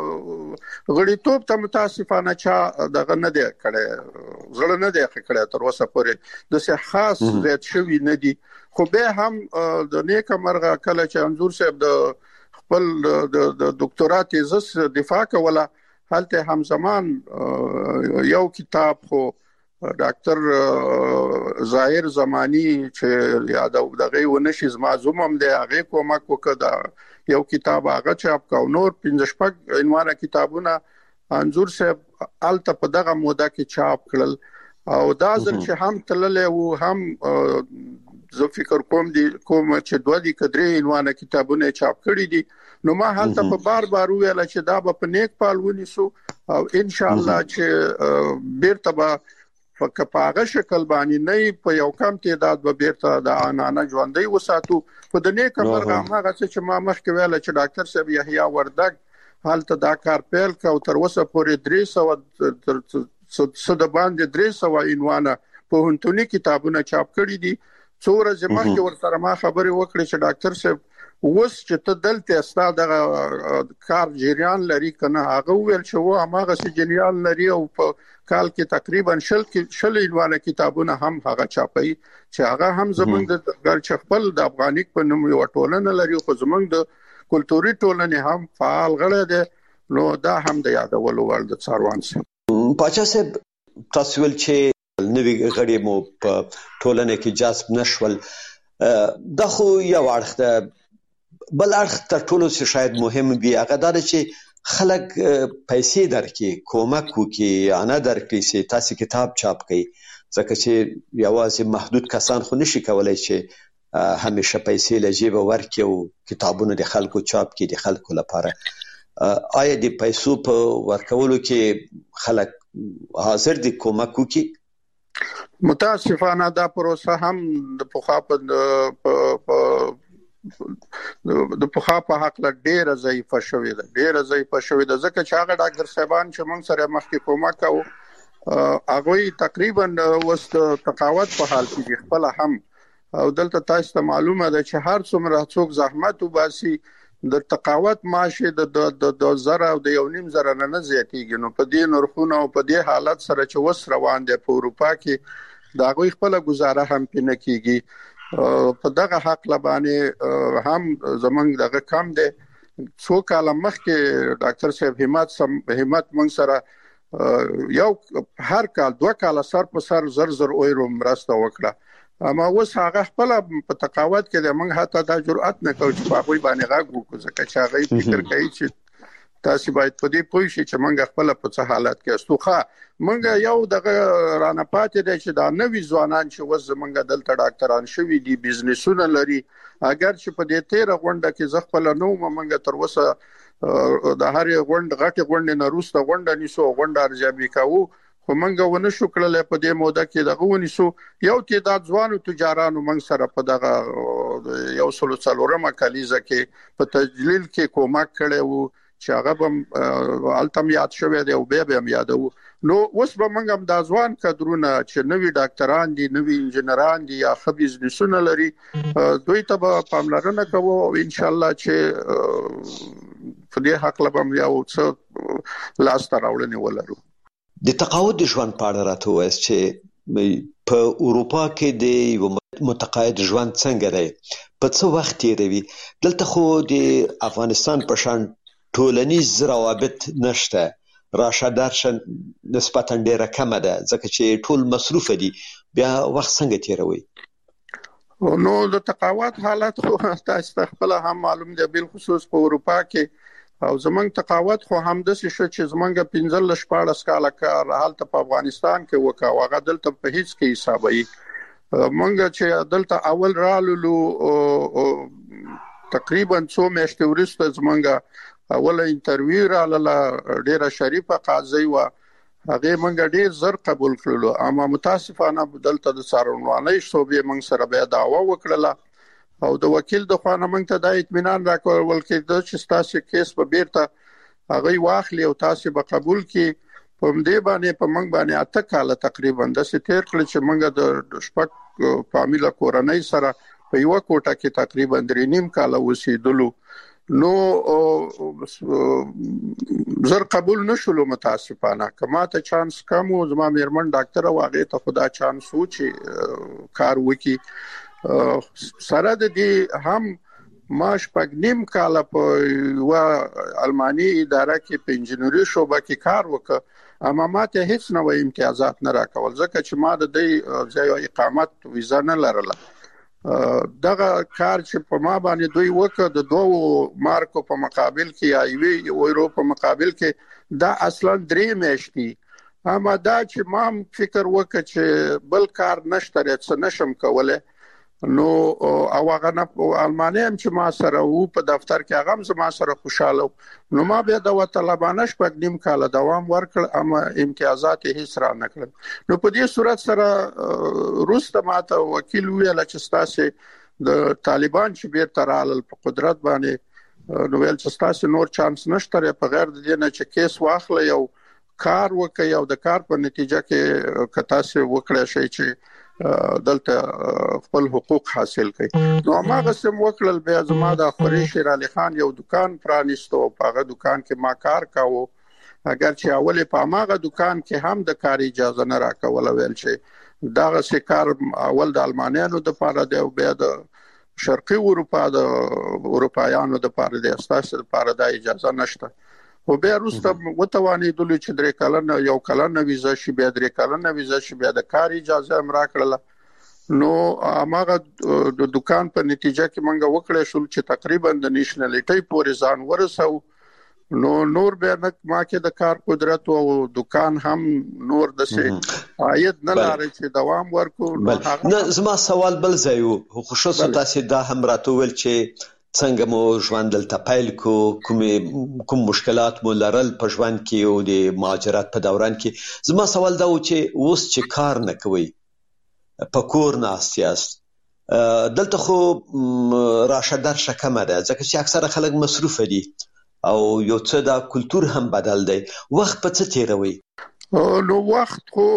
غړیتوب ته متاسفانه چا دغه نه دی کړي زړه نه دی کړي تر اوسه پورې د څه خاص زیات شوی نه دی. خو به هم د نیک مرغه کله چې انزور صاحب د خپل د ډاکټرا تیزس دفاع کوله هلته هم زمان یو کتاب خو ډاکټر ظاهر زمانی چې یادو دغه ونشي زما زومم دی هغه کومک وکړه یو کتاب هغه چاپ کا نور پنځه شپږ عنوانه کتابونه انزور صاحب الته په دغه موده کې چاپ کړل او دا ځل چې هم تللې وو هم زه فکر کوم دي کوم چې دوه دي کډري عنوانه کتابونه چاپ کړي دي نو ما هلته په بار بار ویل چې دا په نیک پالونی سو او ان شاء الله چې بیرته به فکپاغه شکل باندې نه په یو کم تعداد به بیرته د انانه ژوندۍ وساتو په د نیک مرغه هغه چې ما مخکې ویل چې ډاکټر صاحب یحیی وردګ هلته دا کار پیل کا او تر اوسه پورې درې سو صد باندې درې سو عنوانه په هنتونی کتابونه چاپ کړي دي. څو ورځې مخکې ورسره ما خبرې وکړې چې ډاکټر صاحب اوس چې ته دلته استا د کار جریان لري کنه هغه ویل چې و هغه سي جریان لري او په کال کې تقریبا شل کې شل عنوانه کتابونه هم هغه چاپي چې هغه هم زمونږ د ګر خپل د افغانیک په نوم یو ټولنه لري خو زمونږ د کلتوري ټولنې هم فعال غړي دي نو دا هم د یادولو وړ د څاروان سي. پاچا صاحب تاسو ول چې نوی غړي مو په ټولنه کې جذب نشول دا خو یو اړخ ده بل اړخ تر ټولو څه شاید مهم وي هغه دا چې خلک پیسې درکې کومک وکي انا درکې چې تاسو کتاب چاپ کړئ ځکه چې یوازې محدود کسان خو نشي کولای چې همیشه پیسې لجیب ورکي او کتابونه د خلکو چاپ کړي د خلکو لپاره آیا د پیسو په ورکولو کې خلک حاضر دي کومک وکي؟ متاسفانه دا پروسه هم د پخوا په د پخوا په حق له ډیره ضعیفه شوې ده ډیره ضعیفه شوې ده ځکه چې هغه ډاکټر صاحبان چې موږ سره مخکې کومک کوو هغه تقریبا وست تقاوت په حال کې خپل هم او دلته تاسو ته معلومه ده چې هر څومره څوک زحمت وباسي د تقاوت معاشه د د زره او د یو نیم زره نه زیاتېږي نو په دې نرخونو او په دې حالت سره چې وس روان دي په اروپا کې دا غوي خپل گزاره هم پینې کیږي په دغه حق لبانه هم زمنګ دغه کم دي څو کال مخکې ډاکټر صاحب همت سم همت مون سره یو هر کال دوه کال سر په سر زر زر اورو مرسته وکړه اما اوس هغه خپل په تقاوت کې د موږ حتی دا جرأت نه کوي چې په هغه باندې غاګ وکړو ځکه چې هغه فکر کوي چې تاسو باید په دې پوه شئ چې موږ خپل په څه حالت کې استوخه موږ یو دغه رانه پاتې دي چې دا نوې ځوانان چې وز موږ دلته ډاکټران شوي دي بزنسونه لري اگر چې په دې تیر غونډه کې ز خپل نو موږ تر اوسه د هر غونډه غټي غونډه نه روسته غونډه نیسو غونډه ارزیابي کوو خو منګه ونه شو کړل په دې موده کې دغه ونیسو یو تعداد ځوانو تجارانو منګ سره په دغه یو سلو څلورمه کلیزه کې په تجلیل کې کومک کړي وو چې هغه هم التم یاد شوی دی او به به یادو نو اوس به منګ هم د ځوان کډرونه چې نوی ډاکټران دي نوی انجنیران دي یا خبي بزنسونه لري دوی ته به پاملرنه کوو او ان شاء الله چې په دې حق لبم یو څه لاس ته راوړنی ولرو. د تقاعد ژوند په اړه راته وایي چې په اروپا کې د متقاعد ژوند څنګه دی په څه وخت تیروي دلته خو د افغانستان په شان ټولنیز روابط نشته راشه درشه نسبتا ډیره کمه ده ځکه چې ټول مصروف دي بیا وخت څنګه تیروي نو د تقاعد حالت خو تاسو خپل هم معلوم دی بل خصوص په اروپا کې او زمنګ تقاوت خو هم د شې چې زمنګ پنځل شپاړس کاله کار حالت په افغانستان کې وکا واغه دلته په هیڅ کې حسابي مونږ چې دلته اول رالو تقریبا څو میاشتې وروسته زمنګ اول انټرویو رااله ډیره شریفه قاضي و هغه منګ ډیر زر قبول کړلو. اما متاسفانه دلته د څارنوالۍ شوبې منګ سره به دعوا وکړه او د وکیل د خوانه منګ ته د اطمینان راکول کې د چستاسي کیس په بیرته هغه واخلي او تاسو به قبول کړئ. په دې باندې په منګ باندې اته کال تقریبا د ستیر کړل چې منګ د شپږ فامیله کورنۍ سره په یو کوټه کې تقریبا درې نیم کال اوسېدلو. نو زر قبول نشولو متاسفانه. کما ته چانس کم او زما میرمن ډاکټر واغې ته خدا چانس و چې کار وکي. سره د دې هم ماش پک نیم کال په وا المانی اداره کې په انجنیری شوبه کې کار وکړ. اما ماته هیڅ نوې امتیازات نه راکول ځکه چې ما د دې ځای اقامت ویزا نه لرله. دغه کار چې په ما باندې دوی وکړ د دوه مارکو په مقابل کې یا یو یورو په مقابل کې دا اصلا درې میاشتې. اما دا چې ما فکر وکړ چې بل کار نشته رڅ نشم کوله. نو او هغه نه المانیا هم چې ما سره وو په دفتر کې هغه هم زما سره خوشاله. نو ما به د طالبانه شپږ نیم کال دوام ورکړ اما امتیازات هیڅ را نه کړل. نو په دې صورت سره روسته ماته وکیل ویل چې تاسو د طالبان چې بیرته رالل په قدرت باندې نو ویل چې تاسو نور چانس نشته په غیر د دې نه چې کیس واخلې او کار وکړي او د کار په نتیجه کې کتا سه وکړی شي چې دلته خپل حقوق حاصل کړي. نو هغه سم وکړل بیا زما د خوري شیر علي خان یو دکان پرانیستو په هغه دکان کې ما کار کاوه. اگر چې اول په هغه دکان کې هم د کار اجازه نه راکول ویل چې دا څه کار اول د المانیانو د پاره دی او بیا د شرقي اروپا د اروپایانو د پاره دی اساسه د پاره د اجازه نشته. او بیا روسته وتوانېدل چې درې کلنه یو کلنه ویزا شي بیا درې کلنه ویزا شي بیا د کار اجازه هم راکړله. نو هغه د دکان په نتیجه کې منګه وکړې شو چې تقریبا د نېشنلټي پورې ځان ورسو. نو نور به ما کې د کار قدرت او دکان هم نور د سه عاید نه لري چې دوام ورکو. نه زما سوال بل ځایو خصوصا تاسو دا هم راتول چې څنګه مو ژوند دلته پیل کو کوم کوم مشکلات مو لرل په ژوند کې او د مهاجرت په دوران کې. زما سوال دا و چې اوس چې کار نه کوي په کور نه اساس دلته خو راشه درشه کم ده ځکه چې اکثره خلک مصروف دي او یو څه دا کلچر هم بدل دی. وخت په څه تیروي؟ نو وخت خو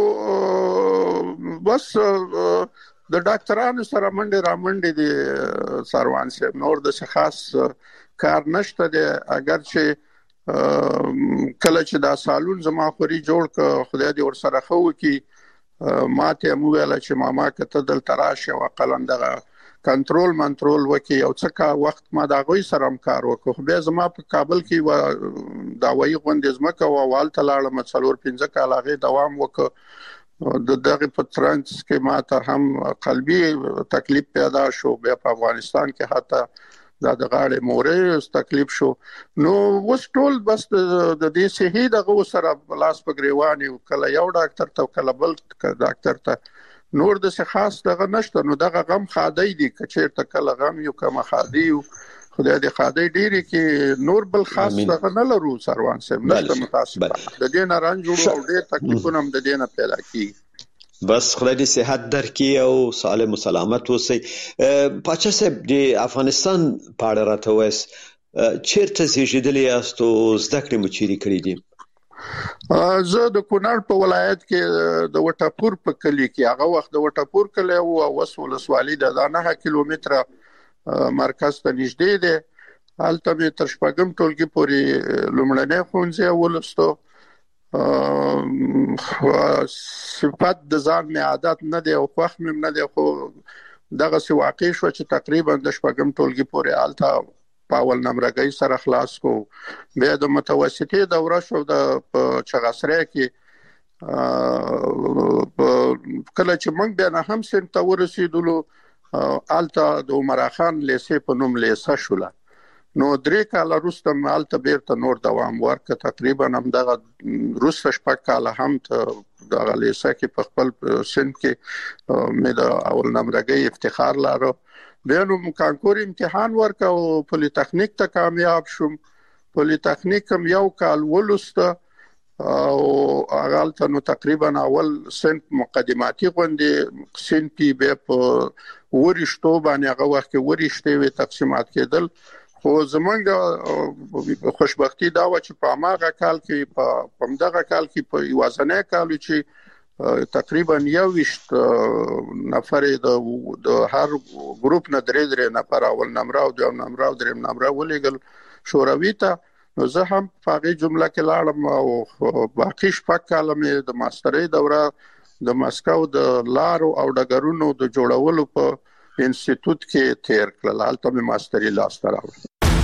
بس د ډاکټرانو سره منډه را منډه دي سروان صاحب نور د خاص کار نشته دي. اگر چې کله چې دا سالون زما خوري جوړ ک خدای دې ور سره خو کی ماته مو ویل چې ماما کته دل تراشه او قلندغه کنټرول منټرول وکي او څه کا وخت ما دا غوي سره کار وکړو. بیا زما په کابل کې و دا وایي غوندې زما کا وال تلاړه مڅلور پنځه کال هغه دوام وکړ. د دغه په ترانس کې ماته هم قلبي تکلیف پیدا شو. بیا په افغانستان کې حتی دا د غاړې مورې تکلیف شو. نو وس ټول بس د دې صحي دغه سره لاس په گریواني کله یو ډاکټر ته کله بل ډاکټر ته نور د څه خاص دغه نشته. نو دغه غم خادي دي کچیر ته کله غم یو کما خادي خدای دې خادي ډيري کې نور بل خاص دغه نه لرو سروان صاحب نشته متاسف د دې نه رنج جوړ او ډېر تکلیفونه هم د دې نه پیدا کیږي. بس خدای دې صحت درکړي او سالم او سلامت اوسئ. پاچا صاحب د افغانستان په اړه راته وایي چیرته زیږیدلی یاست او زده کړې مو چیرې کړې دي؟ زه د کونړ په ولایت کې د وټاپور په کلی کې هغه وخت د وټاپور کلی او اوس ولسوالۍ د نه کیلومتره مرکز ته نږدې دی. هلته مې تر شپږم ټولګي پورې لومړنی ښوونځی ولوستو. صفت د ځان مې عادت نه دی او خوښ مې نه دی خو دغه سی واقع شو چې تقریبا د شپږم ټولګي پورې هلته په اول نمرګۍ سره خلاص کو. بیا د متوسطې دوره شو د چغسری کې کله چې موږ بیا نه هم سن ته ورسېدلو آلته د عمر خان لیسې په نوم لیسه شوله. نو درې کال وروسته مالته بیرته نور دوام ورکړ. تقریبا هم دغه وروسته شپږ کال هم ته دغه لیسه کې په خپل سن کې مې د اول نمرګۍ افتخار لرو. بیا نو کانکور امتحان ورکړ او پولی تخنیک ته کامیاب شوم. پولی تخنیک هم یو کال ولوسته او هغه ته نو تقریبا اول سنت مقدماتي غونډې سنت پی به په ورشتو باندې هغه وخت کې ورشته وي تقسیمات کېدل خو زمونږ خوشبختی دا و چې په ماغه کال کې په پمدغه کال کې په یوازنه کال چې تقریبا یوشت نفر د هر ګروپ نه درې درې نفر اول نمبر او دویم نمبر او دریم نمبر ولېګل شوروي ته نو زه هم په هغه جمله کې لاړم او باقي شپږ کاله مې د ماسترۍ دوره د مسکو د لارو او ډګرونو د جوړولو په انسټیټیوټ کې تیر کړل. هلته مې ماسترۍ لاسته راوړه.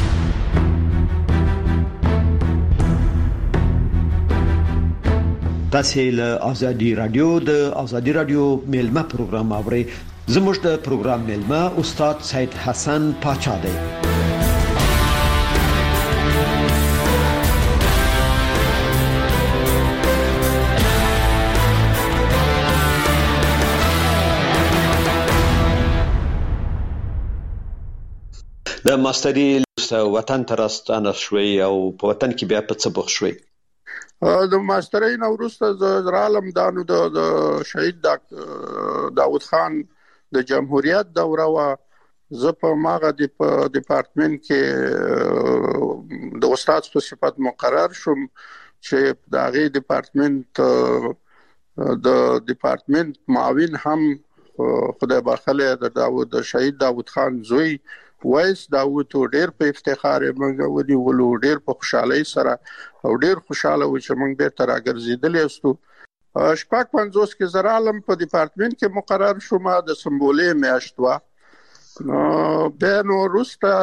تاسو له ازادي رادیو د ازادي رادیو میلمه پروګرام اورئ. زموږ د پروګرام میلمه استاد سید حسن پاچا دی. د ماستري وطن ته راستانه شوي او په وطن کې بیا په څه بوخ شوي؟ د ماسترۍ نو وروسته د عالم دانو د شهید داود خان د جمهوریت دوره وا زه په ماغه د ډپارټمنټ کې د استاد په صفت مقرر شوم چې د هغه ډپارټمنټ د ډپارټمنټ معاون هم خدای بخله د داود د شهید داود خان زوی وایس داوود ډېر په افتخار موږ ودی ولو ډېر په خوشحالي سره او ډېر خوشاله و چې موږ به تر راګرځیدل یستو. شپږ پنځوس کې زرالم په ډپارټمنټ کې مقرر شوم د سمبولې میاشت وا به نو روستا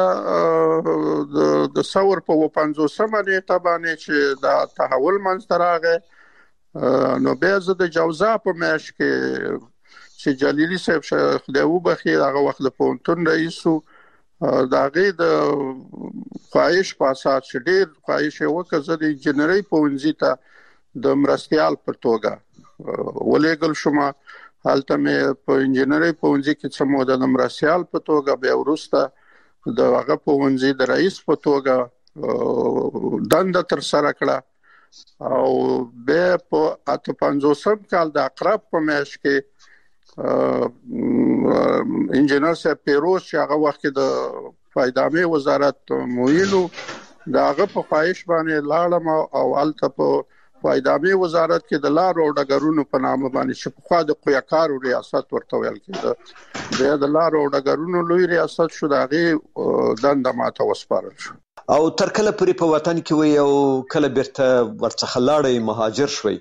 د ثور په پنځوسمه نیټه باندې چې دا تحول منځ راغی نو به زه د جوزا په میاشت کې چې جلیلی صاحب خدای وبخي هغه وخت د پونتون رئیسو دا غي د خواهش په اساس چې ډېر خواهش وکړه د انجنیري پونځي ته د مرستيال پر توګه ولېګل شوم. حالته مې په انجنیري پونځي کې څمو د مرستيال په توګه به ورسته د هغه پونځي د رئیس په توګه دند تر سره کړه او به په اته پنځوسم کال د اقرب په میاشت کې انجنیر صاحب پیروز چې هغه وخت د فایدامه وزارت مویلو داغه په خواهش باندې لاړم او الته په فایدامه وزارت کې د لارو او ډګرونو په نامه باندې چې په خوا د قیاکارو ریاست ورته ویل کېده د لارو او ډګرونو لوی ریاست شو داغه دنده ماته وسپارل شو. او تر کله پورې په وطن کې وي او کله بیرته ورڅخه لاړې مهاجر شوي؟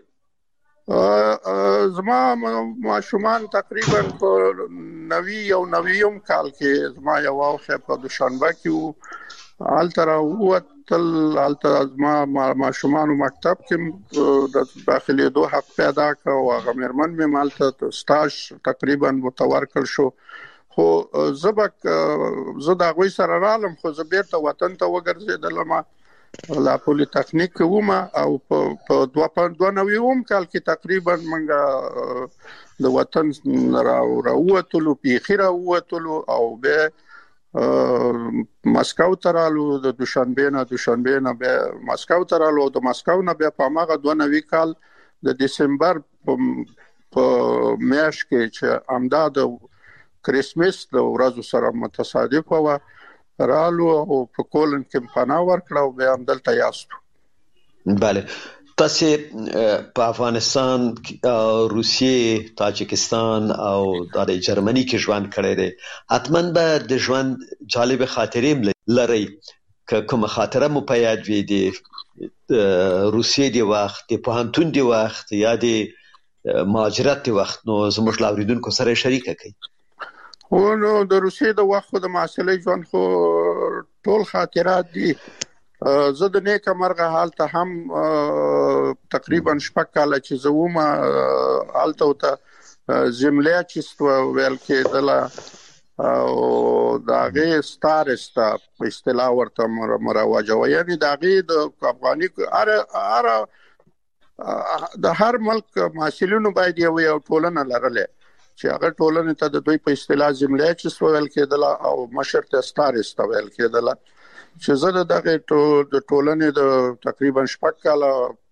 زما ماشومان تقریبا په نوي او نویم کال کې زما یو واخه په دوشنبه کې الترا وتل الترا زما ماشومان مکتب کې د داخلي دوه حق پیدا کا او هغه مرمن مې مالته سټاج تقریبا متور کړ شو خو زبک زدا غوي سره رالم خو زبیرته وطن ته وګرځیدلم لا پولی تکنیک ومه او په دوه پنځه نویم کال کې تقریبا منګه د وطن راو راوتلو پیخره وتلو او به مسکو ترالو د دوشنبه نه دوشنبه نه به مسکو ترالو د مسکو نه به په ماغه دوه نوي کال د دسمبر په میاشت کې چې امداد کریسمس د ورځو سره متصادف و رالو او په کولن کې پناه ورکړه او به هم دلته یاستو. بله تاسو په افغانستان روسیې تاجکستان او د جرمني کې ژوند کړی دی حتما به د ژوند جالب خاطرې لري که کومه خاطره مو په یاد وي د روسیې دی وخت د پوهنتون دی وخت یا د مهاجرت دی وخت نو زموږ لاوریدونکو سره شریک کړئ. او نو د روسیې د وخت د معاصلې ژوند خو ټول خاطرات دي. زه د نیک مرغه حالت هم تقریبا شپږ کال چې زوم حالت ته زملیا چې ویل کېدله او داغه ستارستا په اصطلاح ورته مروجه و یعنی داغه د افغاني ار د هر ملک مسؤلینو باید یو یو ټولنه لرله چې هغه ټولنه ته د دوی په اصطلاح زملیا چې ویل کېدله او مشر ته ستارستا ویل کېدله چې زه دغه د ټولنې د تقریبا شپږ کال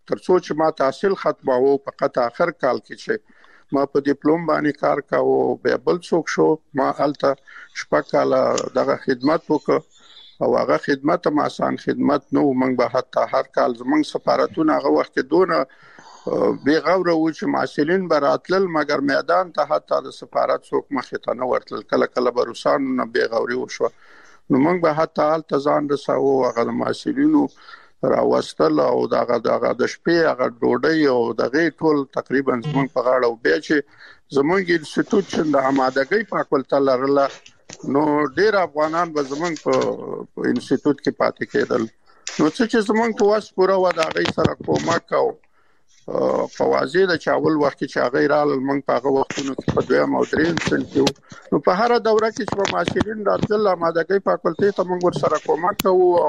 ترڅو چې ما تحصیل ختماوه فقط اخر کال کې چې ما په ډیپلوم باندې کار کاوه به بل څوک شو ما الته شپږ کال دغه خدمت وکړ او هغه خدمت ما آسان خدمت نو موږ به حتی هر کال زمونږ سفارتونه هغه وخت دونه بے غوره و چې محصلین براتل مګر میدان ته حتی د سفارت څوک مخې ته نه ورتل کله کله به روسانو نه بے غوري وشو نو موږ به حتی حالت ځان رساو هغه محصلینو راوستل او دغه دغه د شپې هغه ډوډۍ او دغه ټول تقریبا زمونږ په غاړه او به چې زمونږ انسټیټیوټ چې د آمادګۍ فاکولټه لرله نو ډیر افغانان به زمونږ په انسټیټیوټ کې پاتې کېدل نو چې زمونږ په واس پوره و د هغه سره کومک او فوازی د چاول وخت چې هغه رال موږ په هغه وختونو کې په دویم او دریم سنټیو نو په هر دوره کې چې معاشرین راتل آمادګۍ فاکولټې ته موږ ور سره کومک کوو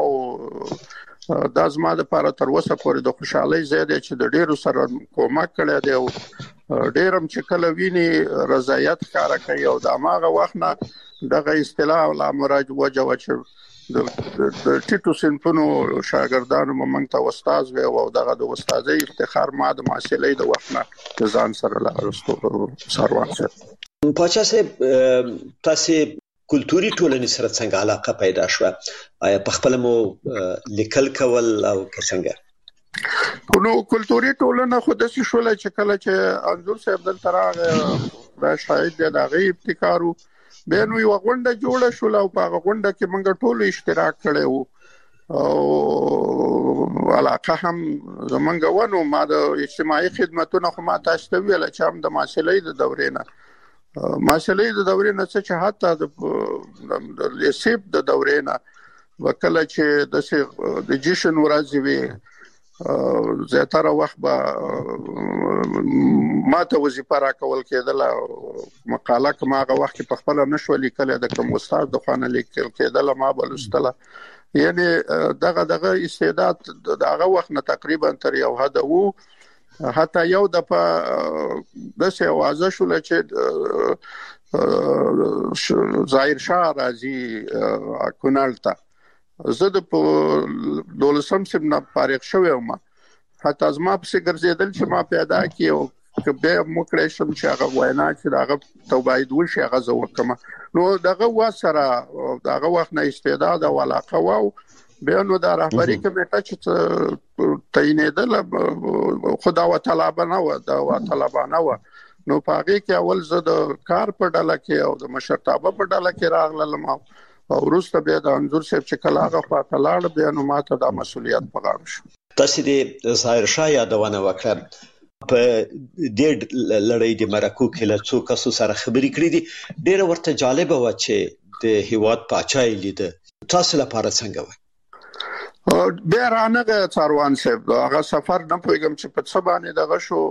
او دا زما د لپاره تر اوسه پورې د خوشحالۍ زیاده چې د ډیرو سره کومک کړی دی او ډیرم چې کله ویني رضایت ښکارا کوي او د ماغه وخت نه دغه اصطلاح لا مراج وجه وچ د ټیټو صنفونو شاګردانو موږ ته استاد وي او دغه د استادۍ افتخار ما د معاشلې د وخت نه ځان سره لارستو سروان سره پاچا صاحب تاسو کلتوري ټولنې سره څنګه علاقه پیدا شو آیا په خپل مو لیکل کول او څنګه نو کلتوري ټولنه خو د څه شول چې کله چې انځور صاحب دل تراغه را شاهد د هغه ابتکارو به نو یو غونډه جوړه شو او په غونډه کې موږ ټول اشتراک کړو او علاقه هم زمونږ ونه ما د اجتماعي خدماتو خو ما تاسو ته ویل چې هم د ماسلې د دورې نه ماسلې د دورې نه چې حتی د لیسیب د دورې نه وکړه چې د د جشن ورځې وي زیاتره وخت به ما ته وظیفه راکول کېدل مقاله کومه هغه وخت په خپل نشو لیکل د کوم استاد د خانه لیکل کېدل ما بلستله یعنی دغه دغه استعداد دغه وخت نه تقریبا تر یو حد وو حتی یو د په د څه اوازه شول چې ظاهر شاه راځي کونالتا زه د دولسم سم نه فارغ شوم حتی از ما په ګرځیدل چې ما پیدا کیو کبه مکړې شم چې هغه وینا چې هغه توباید وشي هغه زو کوم نو دغه وسره دغه وخت نه استعداد او علاقه وو به نو د رهبری کمیټه چې تعینېدل خدا وتعالى نه و دا وتعالى نه و نو پاره کې اول زه د کار په ډله کې او د مشرتابه په ډله کې راغلم او وروسته به د انځور صاحب چې کله هغه خواته لاړ به نو ماته د مسولیت په غاړه شو تاسو د ظاهر شاه یادونه وکړه په دې لړۍ د مرکو کې له څو کسو سره خبرې کړې دي ډېر ورته جالب و چې د هیواد پاچای لید تاسو لپاره څنګه و به رانغه څاروان صاحب هغه سفر نه پوهیږم چې په څه باندې دغه شو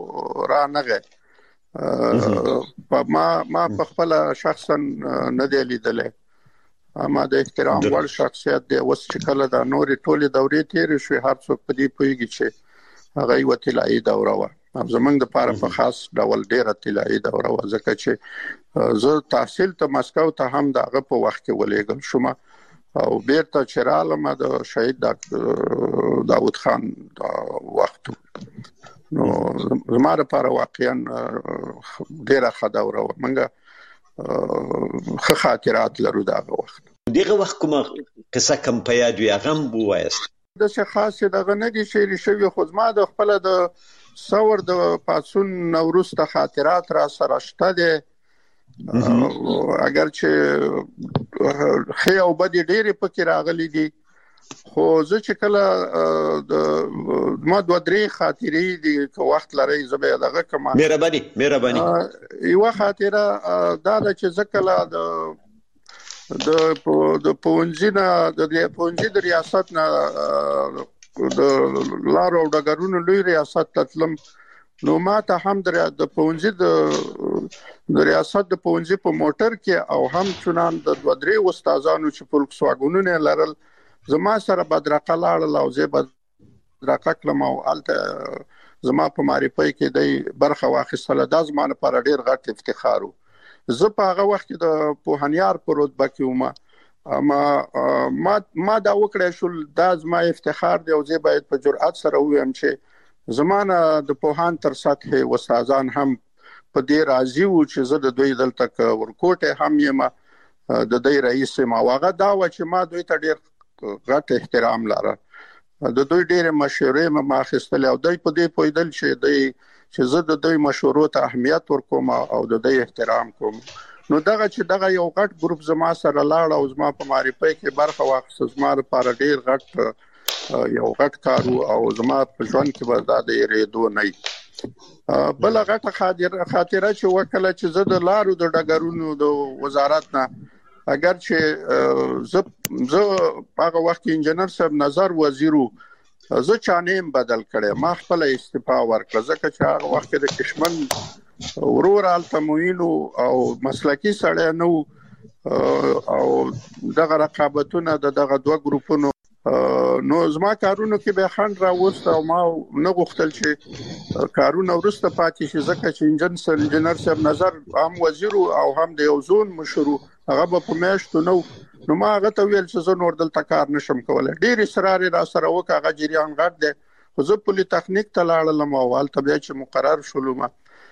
رانغه ما ما په خپل شخصا نه دی لیدلې اما د احترام وړ شخصیت دی اوس چې کله د نورې ټولې دورې تیر شوې هر څوک په دې پوهیږي چې هغه یو طلایي دوره و زمونږ د پاره په خاص ډول ډیره طلایي دوره و ځکه چې زه تحصیل ته مسکو ته هم دغه په وخت کې ولېږم شوم او بیرته چرالم د شهید داوود خان وخت نو زماره لپاره واقعا ډیره ښه دوره و منګه خه خاطرات لرو دغه وخت دغه وخت کومه قصه کم په یاد وي هغه بو وایست د څه خاصه دغه نه دي شعر شوی خو ما د خپل د څور د پاتسون نوروز ته خاطرات را سره شته دي اگر چې خي او بدی ډېر پکې راغلي دي خو زه چې کله د ما دوه درې خاطرې دي که وخت لري زبې دغه کما مهرباني مهرباني یو خاطره دا چې زکله د د د پونځینا د پونځي د ریاست نه د لارو او ډګرونو لوی ریاست تطلم نو ما ته هم د پونځي د ریاست د پونځي په موټر کې او هم چنان د دوه درې استادانو چې فولکس واګونونه لرل زما سره بدرقه لاړل او زه بدرقه کلم او الته زما په معرفي کې د برخه واخیستله د زمانه پر ډیر غټ افتخارو زه په هغه وخت کې د پوهنیار په رتبه کې وم اما ما ما دا وکړې شو د زما افتخار دی او زه باید په جرأت سره وایم چې زمانه د پوهان تر سطح استادان هم په دې راضي وو چې زه د دوی دلته ورکوټه هم یم د دوی رئیس ما واغه دا و چې ما دوی ته ډیر غټ احترام لاره د دوی ډیر مشورې ما اخیستل او دوی په دې پویدل چې دوی چې زه د دوی مشورو ته اهمیت ورکوم او د دوی احترام کوم نو دغه چې دغه یو غټ ګروپ زما سره لاړ او زما په معرفي کې برخه واخیسته زما لپاره ډیر غټ یو غټ کار او زما په ژوند کې به دا د ریدو نه بل غټه خاطره خاطره چې وکړه چې زه د لارو د ډګرونو د وزارت نه اگر چې زه زه هغه وخت انجنیر صاحب نظر وزیرو زه چانیم بدل کړم ما خپل استعفا ورکړه ځکه چې هغه وخت د کشمن ورور التموینو او مسلکی سړی نو او دغه رقابتونه د دغه دوه ګروپونو نو زما کارونو کې به خند راوست او ما نه غوښتل چې کارونه ورسته پاتې شي ځکه چې انجن انجنیر صاحب نظر هم وزیر او هم د یو زون مشرو هغه په میاشتو نو نو ما هغه ته ویل چې زه نور دلته کار نشم کولای ډیر اصرار را سره وکړه هغه جریان غټ دی خو زه پولی تخنیک ته لاړم او هلته بیا چې مقرر شولم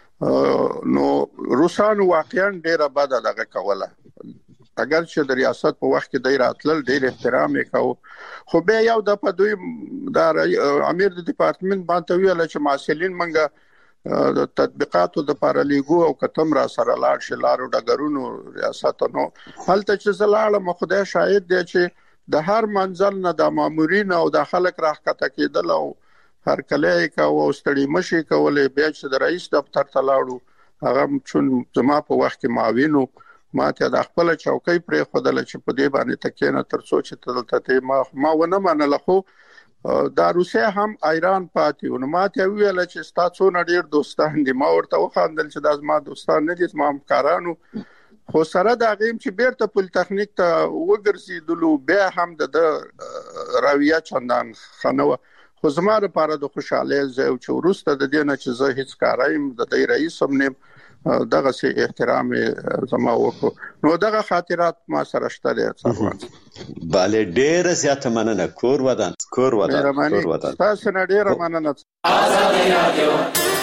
نو روسانو واقعا ډیره بد دغه کوله اگر چې د ریاست په وخت کې د راتلل ډیر احترام وکاو خو بیا یو د په دوی د امیر د ډپارټمنټ باندې ویل چې مسؤلین منګه د تطبیقاتو د پارلیګو او کتم را سره لاړ شي لارو ډګرونو ریاست نو هلته چې زلاله خدای شاهد دی چې د هر منزل نه د مامورین او د خلک راخته کېدل او هر کله کا او ستړي مشي کولې بیا چې د رئیس دفتر ته لاړو هغه چون زما په وخت کې معاونو ما ته د خپل چوکۍ پرې خدل چې په دې باندې تکینه تر سوچ ته دلته ما ما ونه منله خو دا روسیا هم ایران پاتې نو ما ته ویل چې ستاسو نړیر دوستان دي ما ورته وخاندل چې دا زما دوستان نه دي زما همکارانو خو سره دا غیم چې بیرته پول تخنیک ته وګرځیدلو بیا هم د راویه چندان خنوه خو زما لپاره د خوشاله زو چې ورسته د دې نه چې زه هیڅ کارایم د دې رئیس هم نه دغه سي احترام زما وکړو نو دغه خاطرات ما سره شته دي bale ډېر زیاته مننه کور ودان کور ودان کور ودان تاسو نه ډېر مننه آزاد رادیو